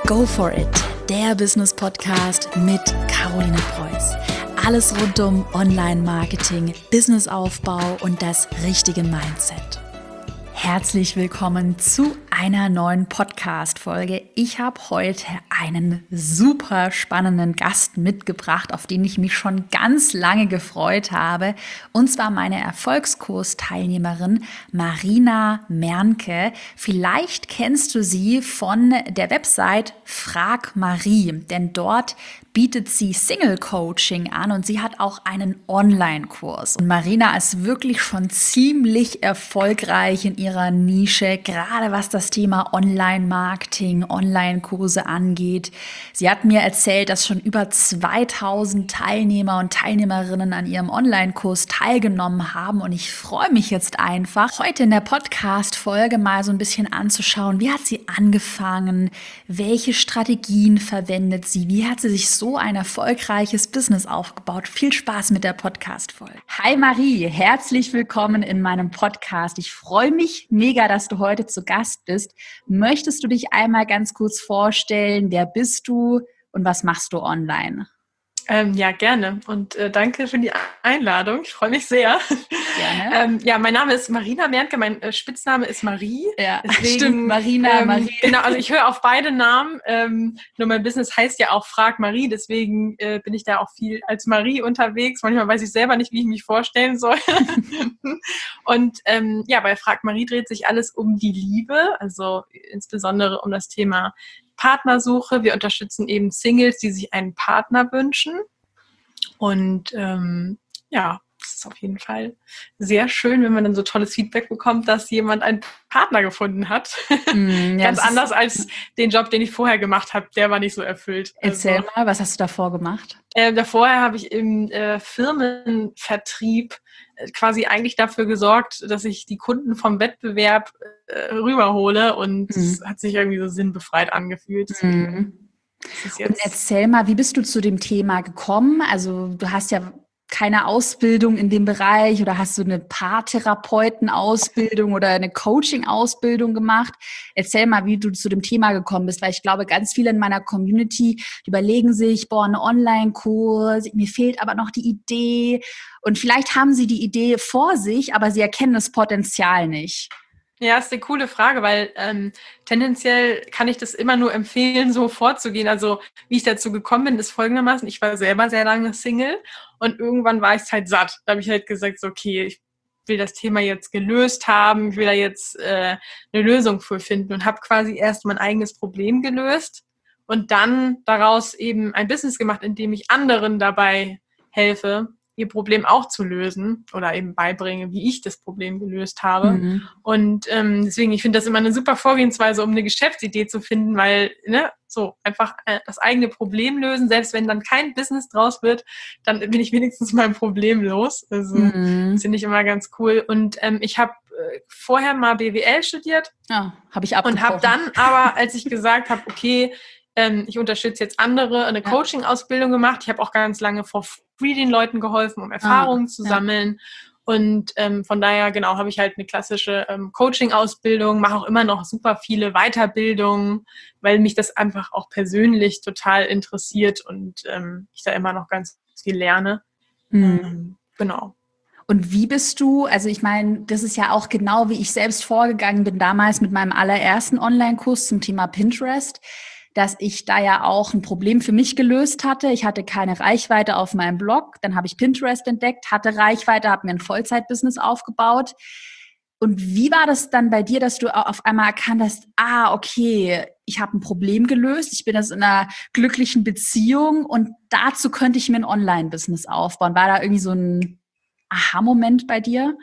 Go for it, der Business-Podcast mit Caroline Preuß. Alles rund um Online-Marketing, Businessaufbau und das richtige Mindset. Herzlich willkommen zu einer neuen Podcast-Folge. Ich habe heute einen super spannenden Gast mitgebracht, auf den ich mich schon ganz lange gefreut habe. Und zwar meine Erfolgskurs-Teilnehmerin Marina Mernke. Vielleicht kennst du sie von der Website Frag Marie, denn dort bietet sie Single-Coaching an und sie hat auch einen Online-Kurs. Und Marina ist wirklich schon ziemlich erfolgreich in ihrer Nische, gerade was das Thema Online-Marketing, Online-Kurse angeht. Sie hat mir erzählt, dass schon über 2000 Teilnehmer und Teilnehmerinnen an ihrem Online-Kurs teilgenommen haben. Und ich freue mich jetzt einfach, heute in der Podcast-Folge mal so ein bisschen anzuschauen, wie hat sie angefangen, welche Strategien verwendet sie, wie hat sie sich so ein erfolgreiches Business aufgebaut. Viel Spaß mit der Podcast-Folge. Hi Marie, herzlich willkommen in meinem Podcast. Ich freue mich mega, dass du heute zu Gast bist. Möchtest du dich einmal ganz kurz vorstellen? Wer bist du und was machst du online? Ja, gerne. Und danke für die Einladung. Ich freue mich sehr. Gerne. Mein Name ist Marina Mernke. Mein Spitzname ist Marie. Ja, deswegen, stimmt. Marina, Marie. Genau, also ich höre auf beide Namen. Nur mein Business heißt ja auch Frag Marie. Deswegen bin ich da auch viel als Marie unterwegs. Manchmal weiß ich selber nicht, wie ich mich vorstellen soll. Und bei Frag Marie dreht sich alles um die Liebe. Also insbesondere um das Thema Partnersuche. Wir unterstützen eben Singles, die sich einen Partner wünschen. Und es ist auf jeden Fall sehr schön, wenn man dann so tolles Feedback bekommt, dass jemand einen Partner gefunden hat. Ganz anders als den Job, den ich vorher gemacht habe. Der war nicht so erfüllt. Erzähl mal, was hast du davor gemacht? Vorher habe ich im Firmenvertrieb quasi eigentlich dafür gesorgt, dass ich die Kunden vom Wettbewerb rüberhole und es hat sich irgendwie so sinnbefreit angefühlt. Und erzähl mal, wie bist du zu dem Thema gekommen? Also du hast ja keine Ausbildung in dem Bereich oder hast du eine Paartherapeuten-Ausbildung oder eine Coaching-Ausbildung gemacht? Erzähl mal, wie du zu dem Thema gekommen bist, weil ich glaube, ganz viele in meiner Community überlegen sich, ein Online-Kurs, mir fehlt aber noch die Idee und vielleicht haben sie die Idee vor sich, aber sie erkennen das Potenzial nicht. Ja, ist eine coole Frage, weil tendenziell kann ich das immer nur empfehlen, so vorzugehen. Also wie ich dazu gekommen bin, ist folgendermaßen: Ich war selber sehr lange Single und irgendwann war ich es halt satt. Da habe ich halt gesagt, so, okay, ich will das Thema jetzt gelöst haben, ich will da jetzt eine Lösung für finden und habe quasi erst mein eigenes Problem gelöst und dann daraus eben ein Business gemacht, in dem ich anderen dabei helfe, ihr Problem auch zu lösen oder eben beibringe, wie ich das Problem gelöst habe. Und deswegen, ich finde das immer eine super Vorgehensweise, um eine Geschäftsidee zu finden, weil so einfach das eigene Problem lösen, selbst wenn dann kein Business draus wird, dann bin ich wenigstens mein Problem los. Also das finde ich immer ganz cool. Und ich habe vorher mal BWL studiert. Ja, habe ich abgebrochen. Und habe dann aber, als ich gesagt habe, okay, ich unterstütze jetzt andere, eine Coaching-Ausbildung gemacht. Ich habe auch ganz lange for free den Leuten geholfen, um Erfahrungen zu sammeln. Und von daher, genau, habe ich halt eine klassische Coaching-Ausbildung, mache auch immer noch super viele Weiterbildungen, weil mich das einfach auch persönlich total interessiert und ich da immer noch ganz viel lerne. Genau. Und wie bist du, also ich meine, das ist ja auch genau, wie ich selbst vorgegangen bin damals mit meinem allerersten Online-Kurs zum Thema Pinterest, dass ich da ja auch ein Problem für mich gelöst hatte. Ich hatte keine Reichweite auf meinem Blog, dann habe ich Pinterest entdeckt, hatte Reichweite, habe mir ein Vollzeit-Business aufgebaut. Und wie war das dann bei dir, dass du auf einmal erkannt hast, okay, ich habe ein Problem gelöst, ich bin jetzt in einer glücklichen Beziehung und dazu könnte ich mir ein Online-Business aufbauen. War da irgendwie so ein Aha-Moment bei dir?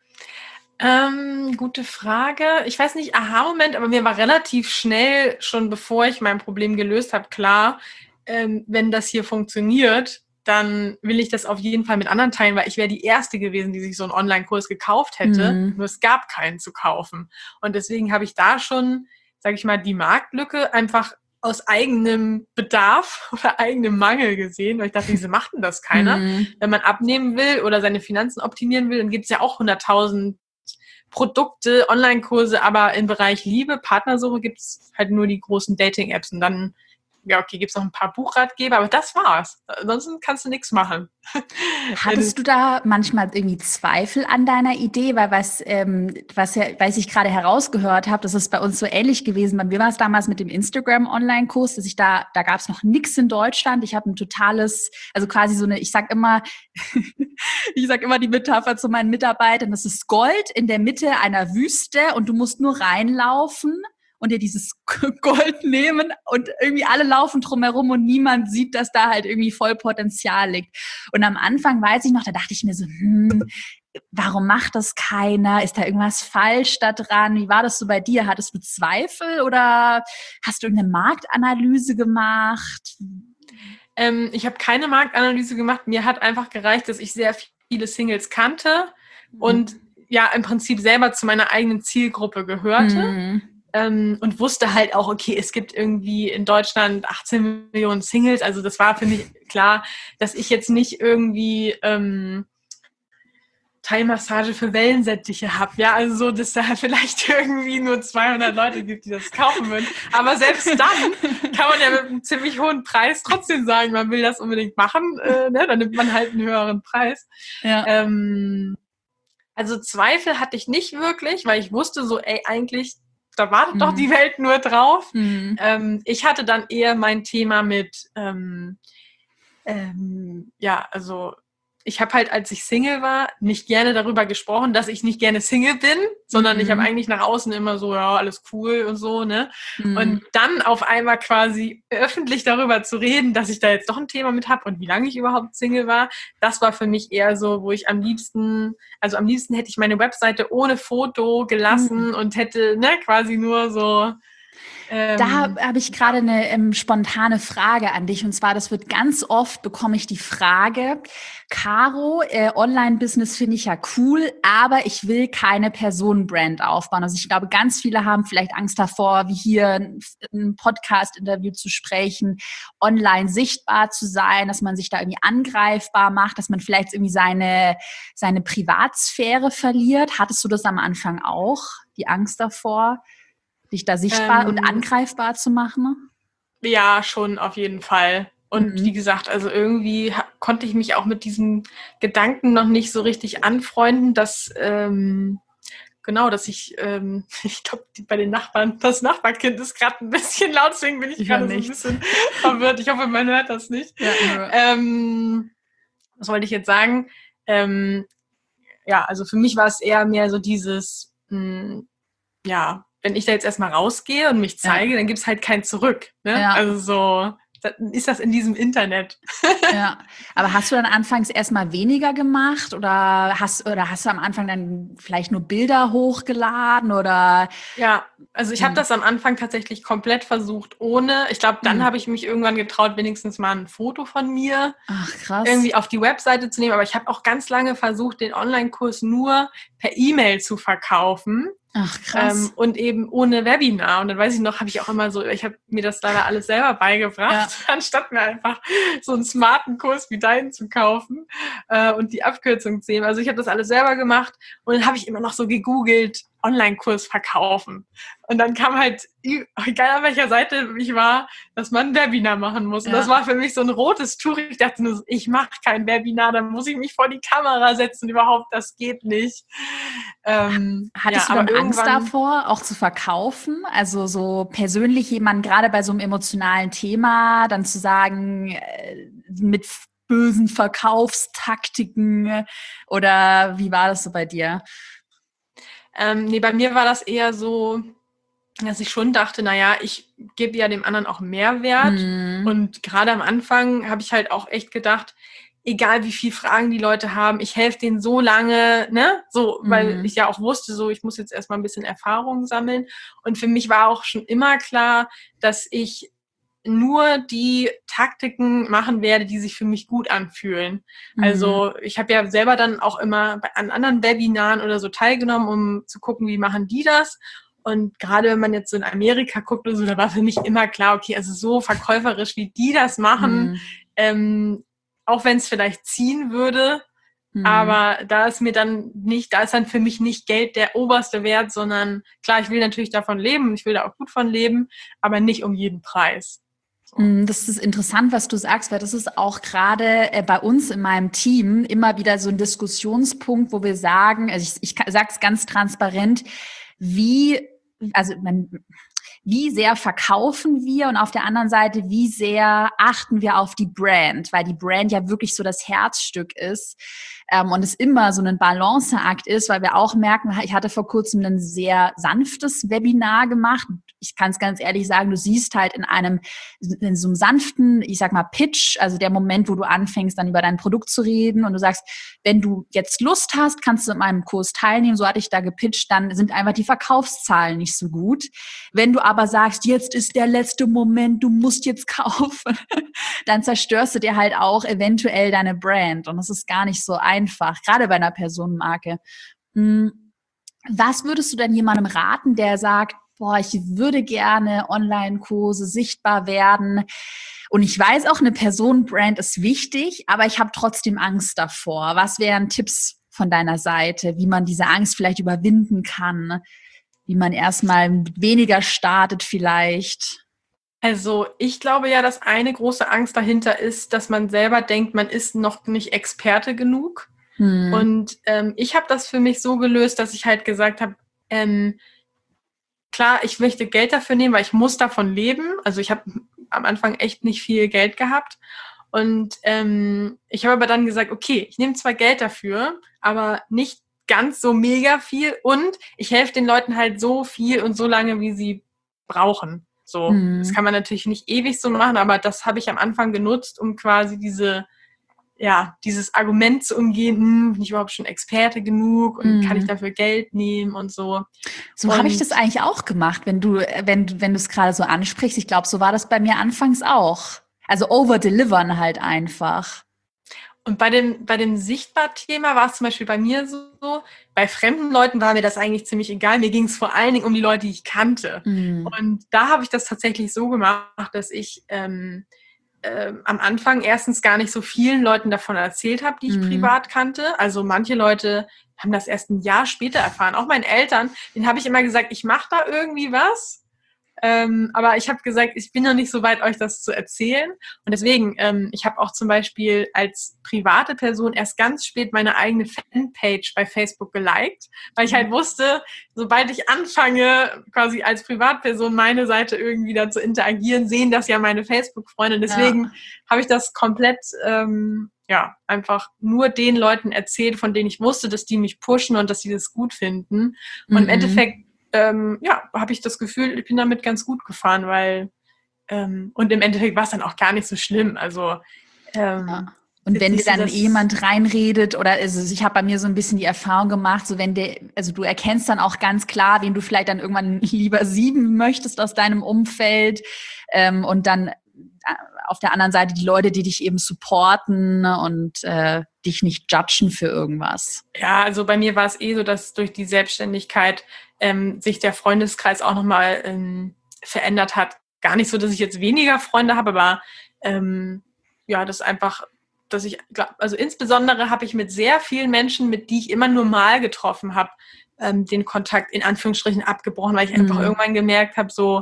Gute Frage. Ich weiß nicht, Aha-Moment, aber mir war relativ schnell, schon bevor ich mein Problem gelöst habe, klar, wenn das hier funktioniert, dann will ich das auf jeden Fall mit anderen teilen, weil ich wäre die Erste gewesen, die sich so einen Online-Kurs gekauft hätte. Nur es gab keinen zu kaufen. Und deswegen habe ich da schon, sage ich mal, die Marktlücke einfach aus eigenem Bedarf oder eigenem Mangel gesehen, weil ich dachte, wieso macht denn das keiner? Wenn man abnehmen will oder seine Finanzen optimieren will, dann gibt es ja auch 100.000 Produkte, Online-Kurse, aber im Bereich Liebe, Partnersuche gibt es halt nur die großen Dating-Apps und dann, ja okay, gibt es noch ein paar Buchratgeber, aber das war's. Ansonsten kannst du nichts machen. Hattest du da manchmal irgendwie Zweifel an deiner Idee? Weil was ich gerade herausgehört habe, das ist bei uns so ähnlich gewesen. Bei mir war es damals mit dem Instagram-Online-Kurs, dass da gab es noch nichts in Deutschland. Ich habe ein totales, also quasi so eine, ich sag immer die Metapher zu meinen Mitarbeitern, das ist Gold in der Mitte einer Wüste und du musst nur reinlaufen und dir dieses Gold nehmen und irgendwie alle laufen drumherum und niemand sieht, dass da halt irgendwie voll Potenzial liegt. Und am Anfang weiß ich noch, da dachte ich mir so, warum macht das keiner? Ist da irgendwas falsch da dran? Wie war das so bei dir? Hattest du Zweifel oder hast du irgendeine Marktanalyse gemacht? Ich habe keine Marktanalyse gemacht. Mir hat einfach gereicht, dass ich sehr viele Singles kannte und ja im Prinzip selber zu meiner eigenen Zielgruppe gehörte. Und wusste halt auch, okay, es gibt irgendwie in Deutschland 18 Millionen Singles, also das war für mich klar, dass ich jetzt nicht irgendwie Thai-Massage für Wellensittiche habe, ja, also so, dass da vielleicht irgendwie nur 200 Leute gibt, die das kaufen würden, aber selbst dann kann man ja mit einem ziemlich hohen Preis trotzdem sagen, man will das unbedingt machen, ne? Dann nimmt man halt einen höheren Preis. Ja. Also Zweifel hatte ich nicht wirklich, weil ich wusste so, ey, eigentlich da wartet doch die Welt nur drauf. Ich hatte dann eher mein Thema mit, also ich habe halt, als ich Single war, nicht gerne darüber gesprochen, dass ich nicht gerne Single bin, sondern ich habe eigentlich nach außen immer so, ja, alles cool und so, ne? Und dann auf einmal quasi öffentlich darüber zu reden, dass ich da jetzt doch ein Thema mit habe und wie lange ich überhaupt Single war, das war für mich eher so, wo ich am liebsten hätte ich meine Webseite ohne Foto gelassen und hätte, ne, quasi nur so. Da habe ich gerade eine spontane Frage an dich. Und zwar, das wird ganz oft, bekomme ich die Frage, Caro, Online-Business finde ich ja cool, aber ich will keine Personenbrand aufbauen. Also ich glaube, ganz viele haben vielleicht Angst davor, wie hier ein Podcast-Interview zu sprechen, online sichtbar zu sein, dass man sich da irgendwie angreifbar macht, dass man vielleicht irgendwie seine Privatsphäre verliert. Hattest du das am Anfang auch, die Angst davor, dich da sichtbar und angreifbar zu machen? Ja, schon auf jeden Fall. Und wie gesagt, also irgendwie konnte ich mich auch mit diesen Gedanken noch nicht so richtig anfreunden, dass dass ich glaube, bei den Nachbarn, das Nachbarkind ist gerade ein bisschen laut, deswegen bin ich gerade so ein bisschen verwirrt. Ich hoffe, man hört das nicht. Ja, was wollte ich jetzt sagen? Also für mich war es eher mehr so dieses, wenn ich da jetzt erstmal rausgehe und mich zeige, dann gibt es halt kein Zurück. Ne? Ja. Also so, dann ist das in diesem Internet. Ja, aber hast du dann anfangs erstmal weniger gemacht oder hast du am Anfang dann vielleicht nur Bilder hochgeladen oder? Ja, also ich habe das am Anfang tatsächlich komplett versucht ohne. Ich glaube, dann habe ich mich irgendwann getraut, wenigstens mal ein Foto von mir irgendwie auf die Webseite zu nehmen. Aber ich habe auch ganz lange versucht, den Online-Kurs nur per E-Mail zu verkaufen. Ach, krass. Und eben ohne Webinar. Und dann weiß ich noch, habe ich auch immer so, ich habe mir das leider alles selber beigebracht, anstatt mir einfach so einen smarten Kurs wie deinen zu kaufen und die Abkürzung zu nehmen. Also ich habe das alles selber gemacht und dann habe ich immer noch so gegoogelt, Online-Kurs verkaufen. Und dann kam halt, egal an welcher Seite ich war, dass man ein Webinar machen muss. Und das war für mich so ein rotes Tuch. Ich dachte nur, ich mache kein Webinar, dann muss ich mich vor die Kamera setzen. Überhaupt, das geht nicht. Hattest du dann Angst davor, auch zu verkaufen? Also so persönlich jemanden, gerade bei so einem emotionalen Thema, dann zu sagen, mit bösen Verkaufstaktiken oder wie war das so bei dir? Bei mir war das eher so, dass ich schon dachte, ich gebe ja dem anderen auch Mehrwert. Und gerade am Anfang habe ich halt auch echt gedacht, egal wie viele Fragen die Leute haben, ich helfe denen so lange, ne? So, weil ich ja auch wusste, so ich muss jetzt erstmal ein bisschen Erfahrung sammeln. Und für mich war auch schon immer klar, dass ich nur die Taktiken machen werde, die sich für mich gut anfühlen. Also ich habe ja selber dann auch immer an anderen Webinaren oder so teilgenommen, um zu gucken, wie machen die das. Und gerade wenn man jetzt so in Amerika guckt oder so, da war für mich immer klar, okay, also so verkäuferisch, wie die das machen, auch wenn es vielleicht ziehen würde, Aber da ist dann für mich nicht Geld der oberste Wert, sondern klar, ich will natürlich davon leben, ich will da auch gut von leben, aber nicht um jeden Preis. So. Das ist interessant, was du sagst, weil das ist auch gerade bei uns in meinem Team immer wieder so ein Diskussionspunkt, wo wir sagen, also ich sage es ganz transparent, wie sehr verkaufen wir und auf der anderen Seite, wie sehr achten wir auf die Brand, weil die Brand ja wirklich so das Herzstück ist und es immer so ein Balanceakt ist, weil wir auch merken, ich hatte vor kurzem ein sehr sanftes Webinar gemacht. Ich kann es ganz ehrlich sagen, du siehst halt in so einem sanften, ich sag mal Pitch, also der Moment, wo du anfängst, dann über dein Produkt zu reden und du sagst, wenn du jetzt Lust hast, kannst du in meinem Kurs teilnehmen, so hatte ich da gepitcht, dann sind einfach die Verkaufszahlen nicht so gut. Wenn du aber sagst, jetzt ist der letzte Moment, du musst jetzt kaufen, dann zerstörst du dir halt auch eventuell deine Brand. Und das ist gar nicht so einfach, gerade bei einer Personenmarke. Was würdest du denn jemandem raten, der sagt, boah, ich würde gerne Online-Kurse sichtbar werden und ich weiß auch, eine Personenbrand ist wichtig, aber ich habe trotzdem Angst davor. Was wären Tipps von deiner Seite, wie man diese Angst vielleicht überwinden kann? Wie man erstmal mit weniger startet vielleicht? Also ich glaube ja, dass eine große Angst dahinter ist, dass man selber denkt, man ist noch nicht Experte genug. Und ich habe das für mich so gelöst, dass ich halt gesagt habe, klar, ich möchte Geld dafür nehmen, weil ich muss davon leben. Also ich habe am Anfang echt nicht viel Geld gehabt. Und ich habe aber dann gesagt, okay, ich nehme zwar Geld dafür, aber nicht ganz so mega viel und ich helfe den Leuten halt so viel und so lange, wie sie brauchen. So, das kann man natürlich nicht ewig so machen, aber das habe ich am Anfang genutzt, um quasi dieses Argument zu umgehen, bin ich überhaupt schon Experte genug und kann ich dafür Geld nehmen und so. So habe ich das eigentlich auch gemacht, wenn du es gerade so ansprichst. Ich glaube, so war das bei mir anfangs auch. Also overdelivern halt einfach. Und bei dem Sichtbar-Thema war es zum Beispiel bei mir so, bei fremden Leuten war mir das eigentlich ziemlich egal. Mir ging es vor allen Dingen um die Leute, die ich kannte. Und da habe ich das tatsächlich so gemacht, dass ich am Anfang erstens gar nicht so vielen Leuten davon erzählt habe, die ich privat kannte. Also manche Leute haben das erst ein Jahr später erfahren. Auch meinen Eltern, denen habe ich immer gesagt, ich mache da irgendwie was. Aber ich habe gesagt, ich bin noch nicht so weit, euch das zu erzählen. Und deswegen, ich habe auch zum Beispiel als private Person erst ganz spät meine eigene Fanpage bei Facebook geliked, weil ich halt wusste, sobald ich anfange, quasi als Privatperson meine Seite irgendwie da zu interagieren, sehen das ja meine Facebook-Freunde. Deswegen habe ich das komplett einfach nur den Leuten erzählt, von denen ich wusste, dass die mich pushen und dass sie das gut finden. Und im Endeffekt habe ich das Gefühl, ich bin damit ganz gut gefahren, weil und im Endeffekt war es dann auch gar nicht so schlimm. Also Und wenn dir dann jemand reinredet oder also ich habe bei mir so ein bisschen die Erfahrung gemacht, so also du erkennst dann auch ganz klar, wen du vielleicht dann irgendwann lieber sieben möchtest aus deinem Umfeld und dann auf der anderen Seite die Leute, die dich eben supporten und dich nicht judgen für irgendwas. Ja, also bei mir war es so, dass durch die Selbstständigkeit sich der Freundeskreis auch nochmal verändert hat. Gar nicht so, dass ich jetzt weniger Freunde habe, aber das einfach, dass ich glaube, also insbesondere habe ich mit sehr vielen Menschen, mit die ich immer nur mal getroffen habe, den Kontakt in Anführungsstrichen abgebrochen, weil ich einfach irgendwann gemerkt habe, so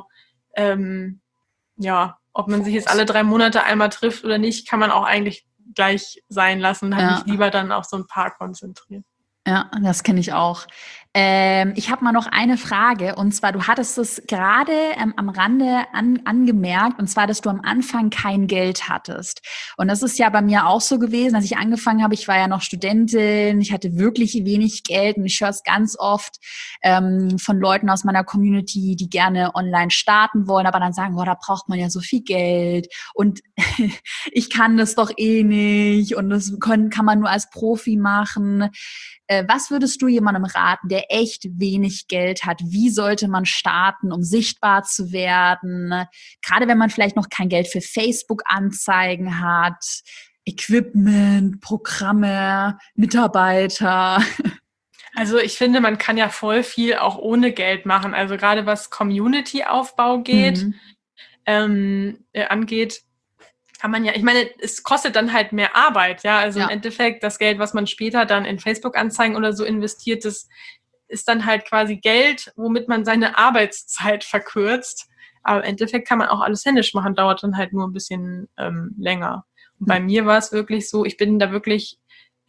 ob man sich jetzt alle 3 Monate einmal trifft oder nicht, kann man auch eigentlich gleich sein lassen und habe mich lieber dann auf so ein paar konzentriert. Ja, das kenne ich auch. Ich habe mal noch eine Frage und zwar, du hattest es gerade am Rande angemerkt und zwar, dass du am Anfang kein Geld hattest. Und das ist ja bei mir auch so gewesen, als ich angefangen habe, ich war ja noch Studentin, ich hatte wirklich wenig Geld und ich höre es ganz oft von Leuten aus meiner Community, die gerne online starten wollen, aber dann sagen, boah, da braucht man ja so viel Geld und ich kann das doch eh nicht und das kann man nur als Profi machen. Was würdest du jemandem raten, der echt wenig Geld hat? Wie sollte man starten, um sichtbar zu werden? Gerade wenn man vielleicht noch kein Geld für Facebook-Anzeigen hat, Equipment, Programme, Mitarbeiter. Also ich finde, man kann ja voll viel auch ohne Geld machen. Also gerade was Community-Aufbau angeht, kann man ja, ich meine, es kostet dann halt mehr Arbeit, ja, also im Ja. Endeffekt das Geld, was man später dann in Facebook-Anzeigen oder so investiert, das ist dann halt quasi Geld, womit man seine Arbeitszeit verkürzt. Aber im Endeffekt kann man auch alles händisch machen, dauert dann halt nur ein bisschen länger. Und bei mir war es wirklich so, ich bin da wirklich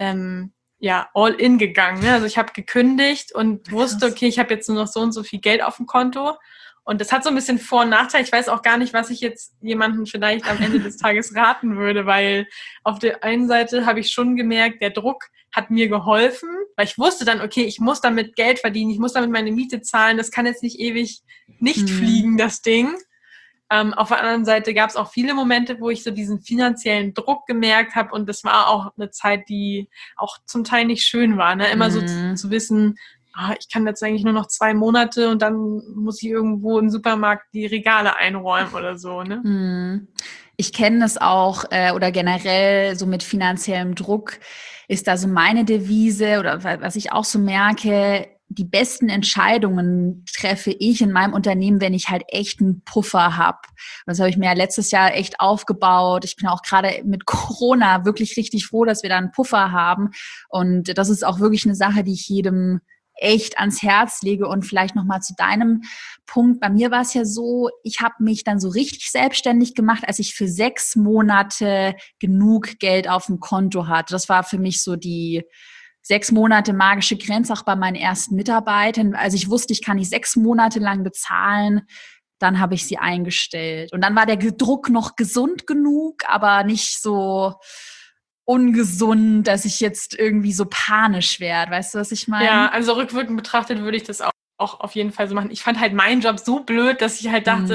all in gegangen. Ne? Also ich habe gekündigt und wusste, okay, ich habe jetzt nur noch so und so viel Geld auf dem Konto. Und das hat so ein bisschen Vor- und Nachteil. Ich weiß auch gar nicht, was ich jetzt jemandem vielleicht am Ende des Tages raten würde, weil auf der einen Seite habe ich schon gemerkt, der Druck hat mir geholfen, weil ich wusste dann, okay, ich muss damit Geld verdienen, ich muss damit meine Miete zahlen, das kann jetzt nicht ewig nicht fliegen, das Ding. Auf der anderen Seite gab es auch viele Momente, wo ich so diesen finanziellen Druck gemerkt habe und das war auch eine Zeit, die auch zum Teil nicht schön war. Ne? Immer so zu wissen, ich kann jetzt eigentlich nur noch 2 Monate und dann muss ich irgendwo im Supermarkt die Regale einräumen oder so. Ne? Ich kenne das auch oder generell so mit finanziellem Druck ist da so meine Devise oder was ich auch so merke, die besten Entscheidungen treffe ich in meinem Unternehmen, wenn ich halt echt einen Puffer habe. Das habe ich mir ja letztes Jahr echt aufgebaut. Ich bin auch gerade mit Corona wirklich richtig froh, dass wir da einen Puffer haben. Und das ist auch wirklich eine Sache, die ich jedem echt ans Herz lege. Und vielleicht nochmal zu deinem Punkt. Bei mir war es ja so, ich habe mich dann so richtig selbstständig gemacht, als ich für 6 Monate genug Geld auf dem Konto hatte. Das war für mich so die 6 Monate magische Grenze, auch bei meinen ersten Mitarbeitern. Also ich wusste, ich kann die 6 Monate lang bezahlen. Dann habe ich sie eingestellt. Und dann war der Druck noch gesund genug, aber nicht so ungesund, dass ich jetzt irgendwie so panisch werde. Weißt du, was ich meine? Ja, also rückwirkend betrachtet würde ich das auch auf jeden Fall so machen. Ich fand halt meinen Job so blöd, dass ich halt dachte,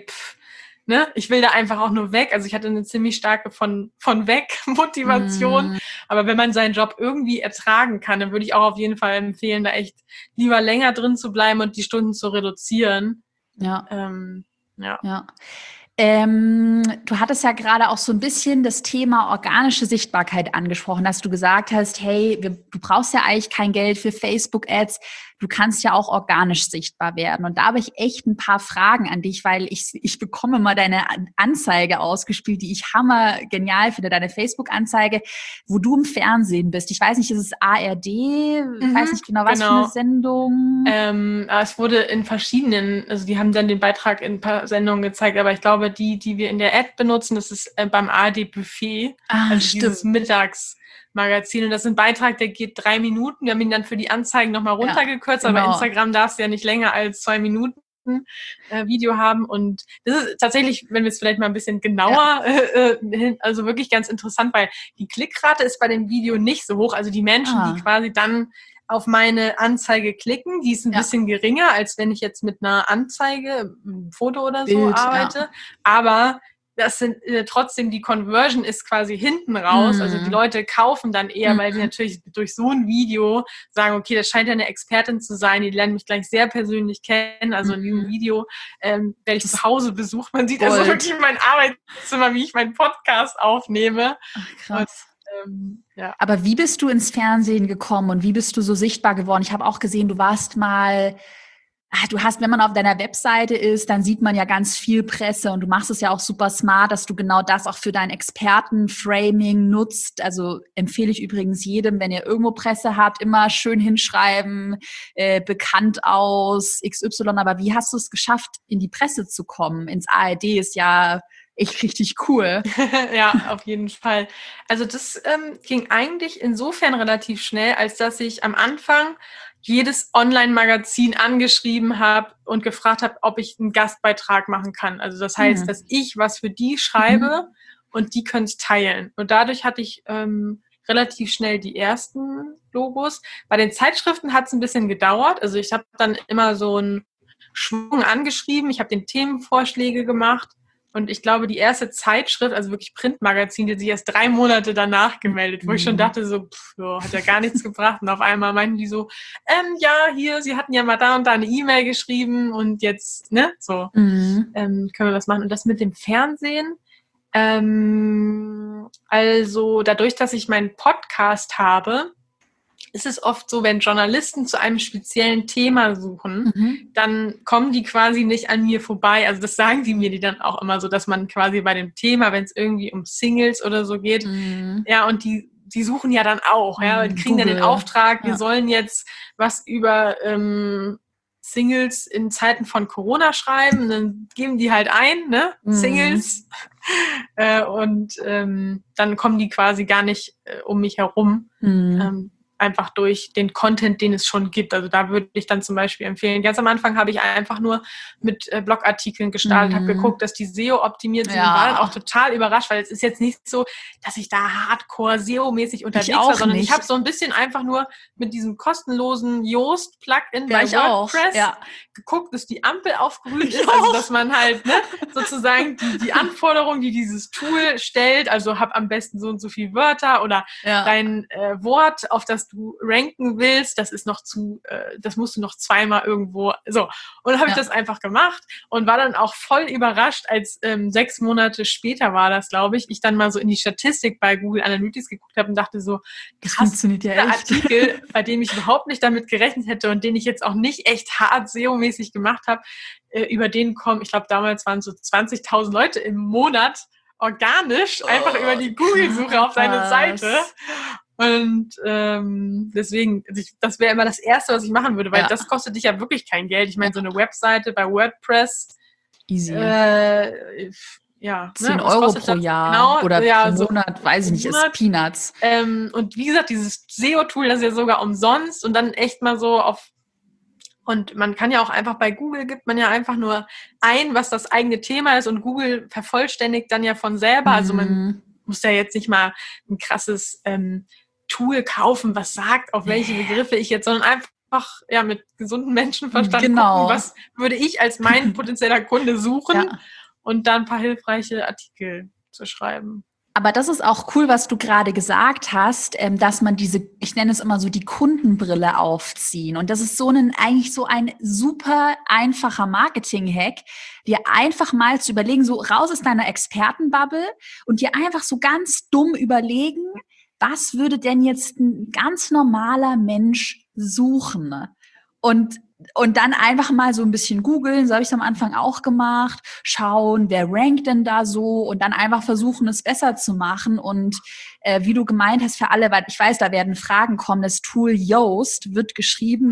ne, ich will da einfach auch nur weg. Also ich hatte eine ziemlich starke von weg Motivation. Aber wenn man seinen Job irgendwie ertragen kann, dann würde ich auch auf jeden Fall empfehlen, da echt lieber länger drin zu bleiben und die Stunden zu reduzieren. Ja. Ja. Du hattest ja gerade auch so ein bisschen das Thema organische Sichtbarkeit angesprochen, dass du gesagt hast, hey, du brauchst ja eigentlich kein Geld für Facebook-Ads, du kannst ja auch organisch sichtbar werden. Und da habe ich echt ein paar Fragen an dich, weil ich bekomme mal deine Anzeige ausgespielt, die ich hammergenial finde, deine Facebook-Anzeige, wo du im Fernsehen bist. Ich weiß nicht, ist es ARD? Ich weiß nicht genau, was für eine Sendung. Es wurde in verschiedenen, also die haben dann den Beitrag in ein paar Sendungen gezeigt, aber ich glaube, die wir in der Ad benutzen, das ist beim ARD-Buffet, also stimmt. dieses Mittagsmagazin. Und das ist ein Beitrag, der geht 3 Minuten. Wir haben ihn dann für die Anzeigen nochmal runtergekürzt, aber Instagram darfst du ja nicht länger als 2 Minuten Video haben. Und das ist tatsächlich, wenn wir es vielleicht mal ein bisschen genauer also wirklich ganz interessant, weil die Klickrate ist bei dem Video nicht so hoch. Also die Menschen, die quasi dann auf meine Anzeige klicken, die ist ein bisschen geringer, als wenn ich jetzt mit einer Anzeige, ein Foto oder so arbeite. Aber das sind trotzdem, die Conversion ist quasi hinten raus. Also die Leute kaufen dann eher, weil sie natürlich durch so ein Video sagen, okay, das scheint ja eine Expertin zu sein, die lernen mich gleich sehr persönlich kennen. Also in diesem Video werde ich zu Hause besucht. Man sieht also wirklich mein Arbeitszimmer, wie ich meinen Podcast aufnehme. Ach, krass. Und, Aber wie bist du ins Fernsehen gekommen und wie bist du so sichtbar geworden? Ich habe auch gesehen, du warst mal, wenn man auf deiner Webseite ist, dann sieht man ja ganz viel Presse und du machst es ja auch super smart, dass du genau das auch für dein Expertenframing nutzt. Also empfehle ich übrigens jedem, wenn ihr irgendwo Presse habt, immer schön hinschreiben, bekannt aus XY. Aber wie hast du es geschafft, in die Presse zu kommen? Ins ARD ist ja echt richtig cool. Ja, auf jeden Fall. Also das ging eigentlich insofern relativ schnell, als dass ich am Anfang jedes Online-Magazin angeschrieben habe und gefragt habe, ob ich einen Gastbeitrag machen kann. Also das heißt, dass ich was für die schreibe und die können es teilen. Und dadurch hatte ich relativ schnell die ersten Logos. Bei den Zeitschriften hat es ein bisschen gedauert. Also ich habe dann immer so einen Schwung angeschrieben. Ich habe den Themenvorschläge gemacht. Und ich glaube, die erste Zeitschrift, also wirklich Printmagazin, die hat sich erst 3 Monate danach gemeldet, wo ich schon dachte, so, hat ja gar nichts gebracht. Und auf einmal meinten die so, hier, sie hatten ja mal da und da eine E-Mail geschrieben und jetzt, ne, so, können wir das machen. Und das mit dem Fernsehen, also dadurch, dass ich meinen Podcast habe, es ist oft so, wenn Journalisten zu einem speziellen Thema suchen, dann kommen die quasi nicht an mir vorbei. Also das sagen die dann auch immer so, dass man quasi bei dem Thema, wenn es irgendwie um Singles oder so geht, ja, und die suchen ja dann auch, ja, die kriegen Google, dann den Auftrag, wir sollen jetzt was über Singles in Zeiten von Corona schreiben, dann geben die halt ein, ne, Singles, und dann kommen die quasi gar nicht um mich herum, einfach durch den Content, den es schon gibt. Also da würde ich dann zum Beispiel empfehlen, ganz am Anfang habe ich einfach nur mit Blogartikeln gestartet, habe geguckt, dass die SEO optimiert sind und war dann auch total überrascht, weil es ist jetzt nicht so, dass ich da hardcore SEO-mäßig unterwegs war, sondern ich habe so ein bisschen einfach nur mit diesem kostenlosen Yoast-Plugin bei WordPress geguckt, dass die Ampel auf grün ist, also dass man halt sozusagen die Anforderungen, die dieses Tool stellt, also hab am besten so und so viele Wörter oder dein Wort, auf das du ranken willst, das musst du noch zweimal irgendwo, so. Und dann habe ich das einfach gemacht und war dann auch voll überrascht, als 6 Monate später war das, glaube ich dann mal so in die Statistik bei Google Analytics geguckt habe und dachte so, das funktioniert ja echt. Artikel, bei dem ich überhaupt nicht damit gerechnet hätte und den ich jetzt auch nicht echt hart SEO-mäßig gemacht habe, über den kommen, ich glaube damals waren so 20.000 Leute im Monat organisch, einfach über die Google-Suche auf seine Seite. Und deswegen, das wäre immer das Erste, was ich machen würde, weil das kostet dich ja wirklich kein Geld. Ich meine, so eine Webseite bei WordPress, easy. 10 Euro pro Jahr oder pro Monat, weiß ich nicht, ist Peanuts. Und wie gesagt, dieses SEO-Tool, das ist ja sogar umsonst und dann echt mal so und man kann ja auch einfach bei Google, gibt man ja einfach nur ein, was das eigene Thema ist und Google vervollständigt dann ja von selber. Also man muss ja jetzt nicht mal ein krasses Tool kaufen, was sagt, auf welche Begriffe ich jetzt, sondern einfach mit gesundem Menschenverstand gucken, was würde ich als mein potenzieller Kunde suchen und dann ein paar hilfreiche Artikel zu schreiben. Aber das ist auch cool, was du gerade gesagt hast, dass man ich nenne es immer so, die Kundenbrille aufziehen. Und das ist eigentlich so ein super einfacher Marketing-Hack, dir einfach mal zu überlegen, so raus aus deiner Expertenbubble und dir einfach so ganz dumm überlegen, was würde denn jetzt ein ganz normaler Mensch suchen? Und dann einfach mal so ein bisschen googeln, so habe ich es am Anfang auch gemacht, schauen, wer rankt denn da so und dann einfach versuchen, es besser zu machen und wie du gemeint hast, für alle, weil ich weiß, da werden Fragen kommen, das Tool Yoast wird geschrieben